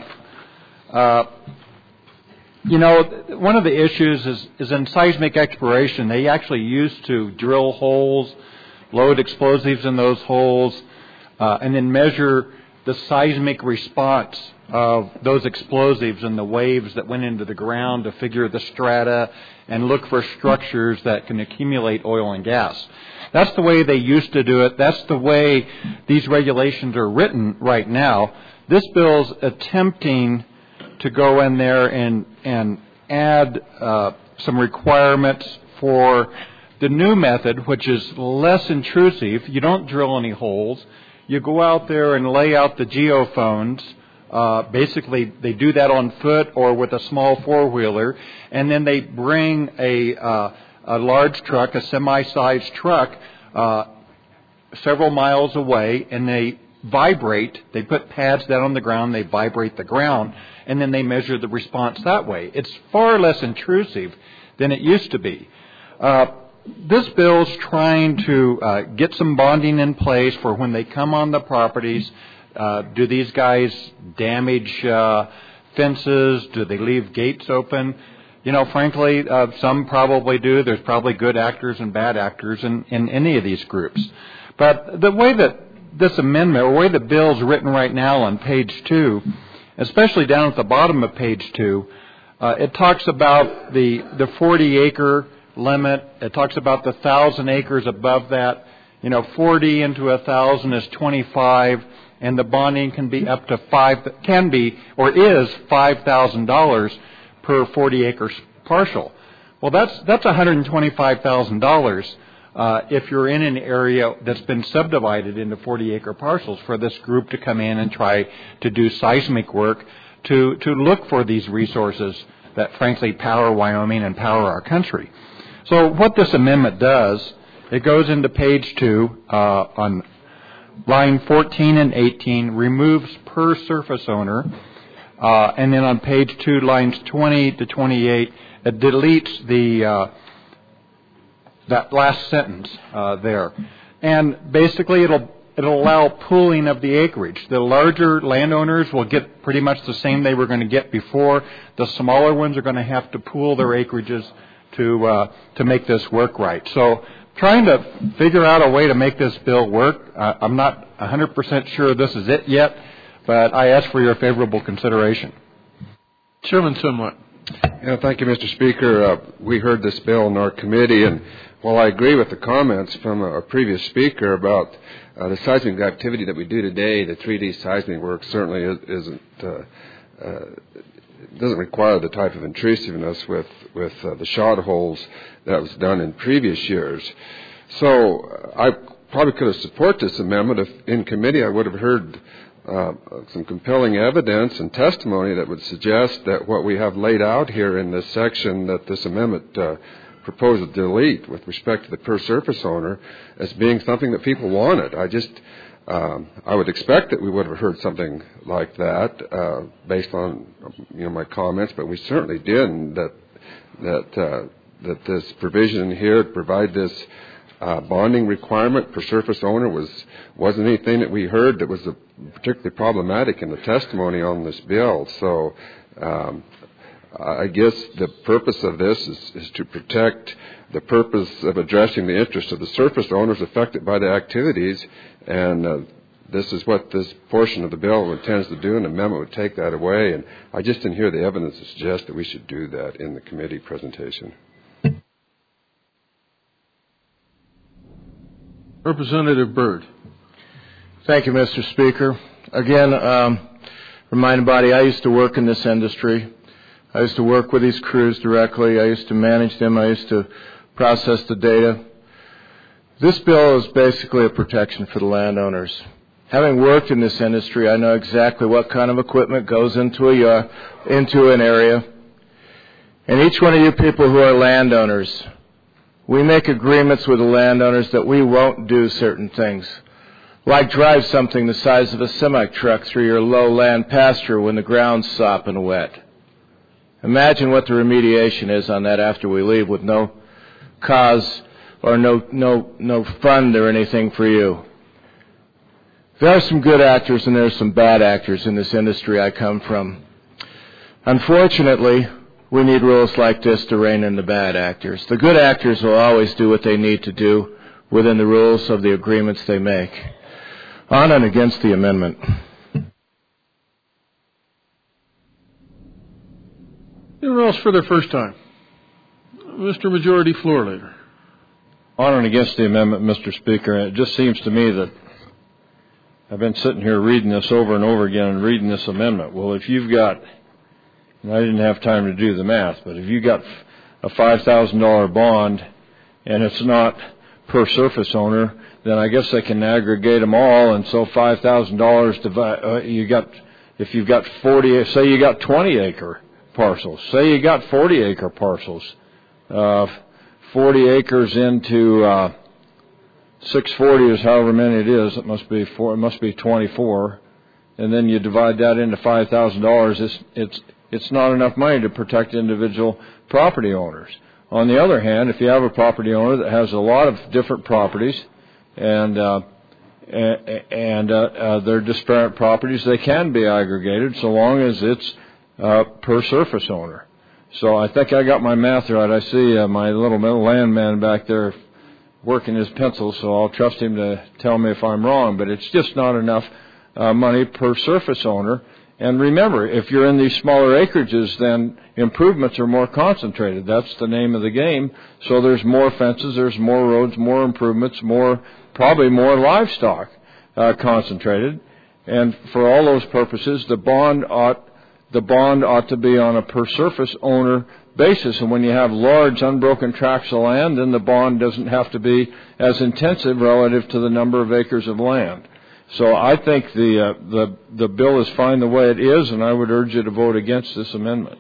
One of the issues is in seismic exploration. They actually used to drill holes, load explosives in those holes, and then measure the seismic response of those explosives and the waves that went into the ground to figure the strata and look for structures that can accumulate oil and gas. That's the way they used to do it. That's the way these regulations are written right now. This bill's attempting to go in there and add some requirements for the new method, which is less intrusive. You don't drill any holes. You go out there and lay out the geophones. Basically, they do that on foot or with a small four-wheeler, and then they bring a large truck, a semi-sized truck, several miles away, and they vibrate. They put pads down on the ground, they vibrate the ground, and then they measure the response that way. It's far less intrusive than it used to be. This bill's trying to get some bonding in place for when they come on the properties. Do these guys damage fences? Do they leave gates open? Frankly, some probably do. There's probably good actors and bad actors in any of these groups. But the way that this amendment, or the way the bill's written right now on page 2, especially down at the bottom of page 2, it talks about the 40-acre limit. It talks about the 1,000 acres above that. 40 into 1,000 is 25. And the bonding can be up to is $5,000 per 40-acre parcel. Well, that's $125,000 if you're in an area that's been subdivided into 40-acre parcels for this group to come in and try to do seismic work to look for these resources that, frankly, power Wyoming and power our country. So what this amendment does, it goes into page 2 on line 14 and 18, removes per surface owner, and then on page 2, lines 20 to 28, it deletes that last sentence there. And basically it'll allow pooling of the acreage. The larger landowners will get pretty much the same they were going to get before. The smaller ones are going to have to pool their acreages to make this work right. So trying to figure out a way to make this bill work. I'm not 100% sure this is it yet, but I ask for your favorable consideration. Chairman Simlett. Thank you, Mr. Speaker. We heard this bill in our committee, and while I agree with the comments from a previous speaker about the seismic activity that we do today, the 3D seismic work certainly doesn't require the type of intrusiveness with the shot holes that was done in previous years. So I probably could have supported this amendment if in committee I would have heard some compelling evidence and testimony that would suggest that what we have laid out here in this section that this amendment proposes to delete with respect to the per surface owner as being something that people wanted. I would expect that we would have heard something like that based on my comments, but we certainly didn't. That this provision here to provide this bonding requirement per surface owner wasn't anything that we heard that was particularly problematic in the testimony on this bill. So I guess the purpose of this is to protect the purpose of addressing the interests of the surface owners affected by the activities, and this is what this portion of the bill intends to do, and the amendment would take that away. And I just didn't hear the evidence to suggest that we should do that in the committee presentation. Representative Byrd. Thank you, Mr. Speaker. Again, remind the body, I used to work in this industry. I used to work with these crews directly. I used to manage them. I used to process the data. This bill is basically a protection for the landowners. Having worked in this industry, I know exactly what kind of equipment goes into an area. And each one of you people who are landowners, we make agreements with the landowners that we won't do certain things, like drive something the size of a semi-truck through your lowland pasture when the ground's sopping wet. Imagine what the remediation is on that after we leave with no cause or no fund or anything for you. There are some good actors and there are some bad actors in this industry I come from. Unfortunately, we need rules like this to rein in the bad actors. The good actors will always do what they need to do within the rules of the agreements they make. On and against the amendment. Anyone else for the first time? Mr. Majority Floor Leader. On and against the amendment, Mr. Speaker. And it just seems to me that I've been sitting here reading this over and over again and reading this amendment. Well, if you've got, and I didn't have time to do the math, but if you've got a $5,000 bond and it's not per surface owner, then I guess they can aggregate them all, and so $5,000 if you've got 40, say you got 20 acre parcels, say you got 40 acre parcels, 40 acres into 640 is however many it is. It must be 24, and then you divide that into $5,000. It's not enough money to protect individual property owners. On the other hand, if you have a property owner that has a lot of different properties and they're disparate properties, they can be aggregated so long as it's per surface owner. So I think I got my math right. I see my little landman back there working his pencil, so I'll trust him to tell me if I'm wrong. But it's just not enough money per surface owner. And remember, if you're in these smaller acreages, then improvements are more concentrated. That's the name of the game. So there's more fences, there's more roads, more improvements, probably more livestock concentrated. And for all those purposes, the bond ought to be on a per surface owner basis. And when you have large unbroken tracts of land, then the bond doesn't have to be as intensive relative to the number of acres of land. So I think the bill is fine the way it is, and I would urge you to vote against this amendment.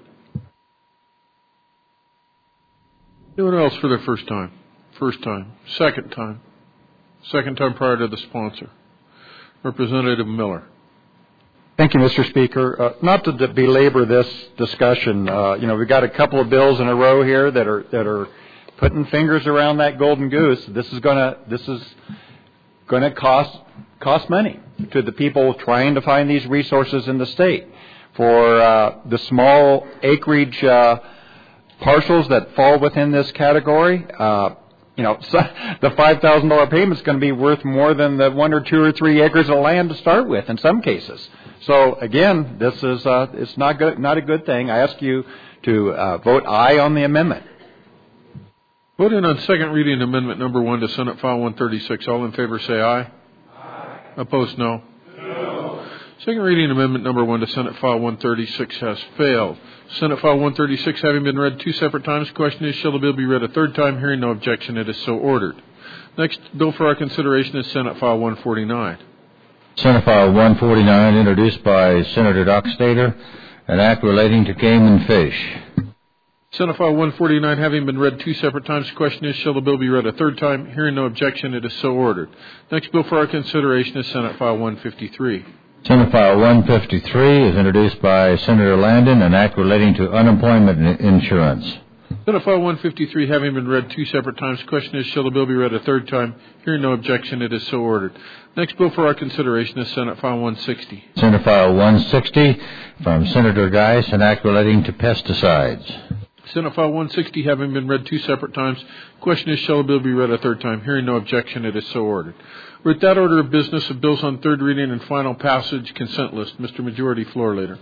Anyone else for the first time? First time. Second time. Second time prior to the sponsor. Representative Miller. Thank you, Mr. Speaker. Not to belabor this discussion, we've got a couple of bills in a row here that are putting fingers around that golden goose. This is going to cost money to the people trying to find these resources in the state. For the small acreage parcels that fall within this category, the $5,000 payment is going to be worth more than the 1 or 2 or 3 acres of land to start with in some cases. So again, this is it's not a good thing. I ask you to vote aye on the amendment. Vote in on second reading amendment number 1 to Senate File 136. All in favor say aye. Aye. Opposed, no. No. Second reading amendment number 1 to Senate File 136 has failed. Senate File 136 having been read 2 separate times, the question is, shall the bill be read a third time? Hearing no objection, it is so ordered. Next bill for our consideration is Senate File 149. Senate File 149, introduced by Senator Dockstader, an act relating to game and fish. Senate File 149 having been read 2 separate times, the question is, shall the bill be read a third time? Hearing no objection, it is so ordered. Next bill for our consideration is Senate File 153. Senate File 153 is introduced by Senator Landon, an act relating to unemployment insurance. Senate File 153 having been read two separate times, the question is, shall the bill be read a third time? Hearing no objection, it is so ordered. Next bill for our consideration is Senate File 160. Senate File 160 from Senator Geis, an act relating to pesticides. Senate File 160 having been read two separate times, the question is, shall the bill be read a third time? Hearing no objection, it is so ordered. With that order of business of bills on third reading and final passage, consent list. Mr. Majority Floor Leader.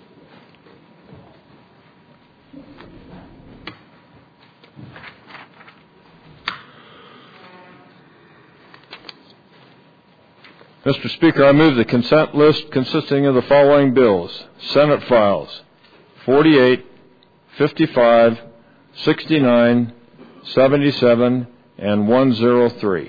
Mr. Speaker, I move the consent list consisting of the following bills. Senate Files 48, 55, 69, 77, and 103.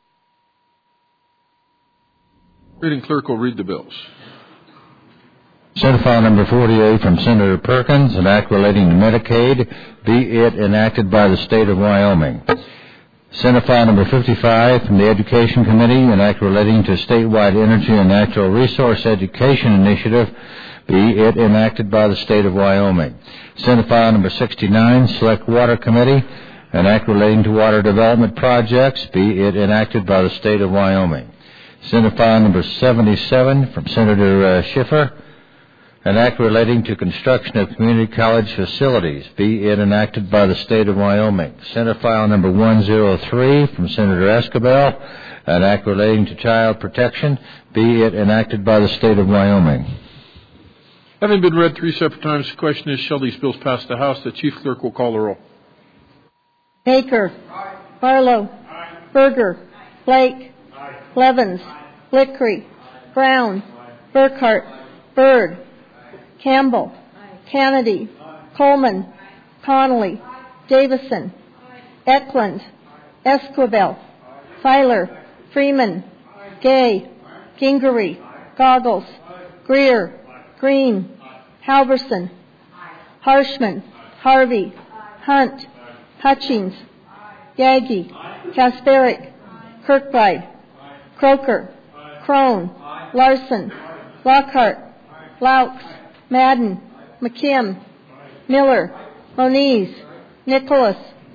Reading clerk will read the bills. Senate File number 48 from Senator Perkins, an act relating to Medicaid, be it enacted by the State of Wyoming. Senate File number 55 from the Education Committee, an act relating to statewide energy and natural resource education initiative, be it enacted by the State of Wyoming. Senate File number 69, Select Water Committee, an act relating to water development projects, be it enacted by the State of Wyoming. Senate File number 77 from Senator Schiffer, an act relating to construction of community college facilities, be it enacted by the State of Wyoming. Senate File number 103 from Senator Escobel, an act relating to child protection, be it enacted by the State of Wyoming. Having been read three separate times, the question is, shall these bills pass the House? The Chief Clerk will call the roll. Baker. Barlow. Berger. Blake. Levins. Lickery. Brown. Burkhart. Byrd. Campbell. Kennedy. Coleman. Connolly. Davison. Eklund. Esquivel. Filer. Freeman. Gay. Gingery. Goggles. Greer. Green. Halverson. Harshman. Harvey. Hunt. Hutchings. Yagi. Kasparic. Kirkbride. Croker. Crone. Larson. Lockhart. Laux. Madden. McKim. Miller. Moniz. Nicholas.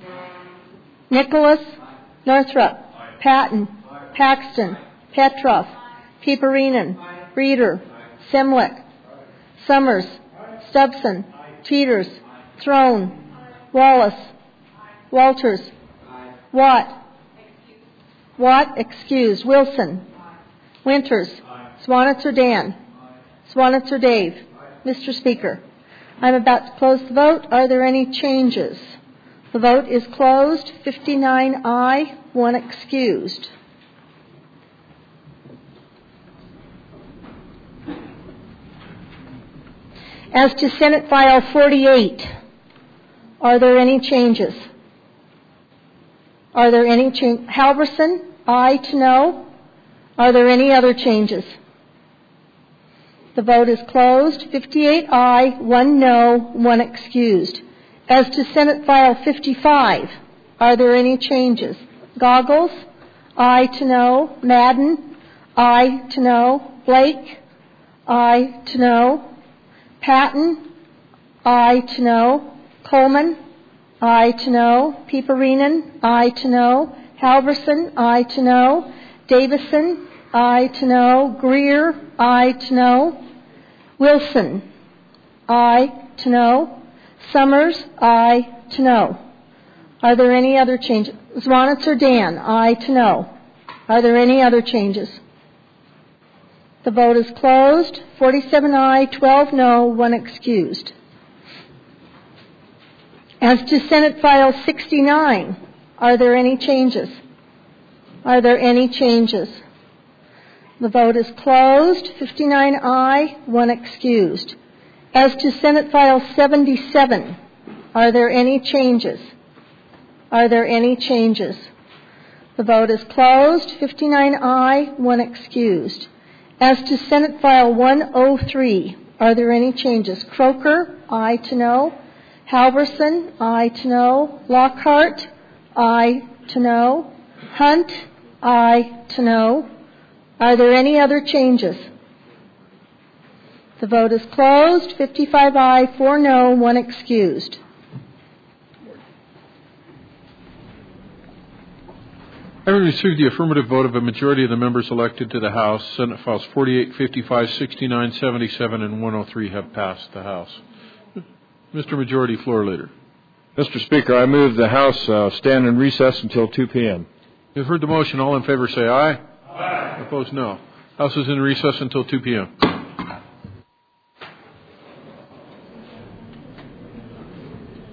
Northrup. Patton. Paxton. Petroff. Pieperinen. Reeder. Semlick. Summers. Stubson. Peters. Throne. Wallace. Walters. Watt. Excused. Wilson. Winters. Swanitzer Dan. Swanitzer Dave. Mr. Speaker, I'm about to close the vote. Are there any changes? The vote is closed. 59 aye, 1 excused. As to Senate File 48, are there any changes? Are there any changes? Halverson, aye to no. Are there any other changes? The vote is closed. 58 aye, 1 no, 1 excused. As to Senate File 55, are there any changes? Goggles, aye to no. Madden, aye to no. Blake, aye to no. Patton, aye to no. Coleman, aye to no. Pieperinen, aye to no. Halverson, aye to no. Davison, aye to no. Greer, aye to no. Wilson, aye to no. Summers, aye to no. Are there any other changes? Zwanitzer Dan, aye to no. Are there any other changes? The vote is closed. 47 aye, 12 no, 1 excused. As to Senate File 69, are there any changes? Are there any changes? The vote is closed. 59 aye, 1 excused. As to Senate File 77, are there any changes? Are there any changes? The vote is closed. 59 aye, 1 excused. As to Senate File 103, are there any changes? Croker, aye to no. Halverson, aye to no. Lockhart, aye to no. Hunt, aye to no. Are there any other changes? The vote is closed. 55 aye, 4 no, 1 excused. Having received the affirmative vote of a majority of the members elected to the House, Senate Files 48, 55, 69, 77, and 103 have passed the House. Mr. Majority Floor Leader. Mr. Speaker, I move the House stand in recess until 2 p.m. You've heard the motion. All in favor say aye. Aye. Opposed, no. House is in recess until 2 p.m.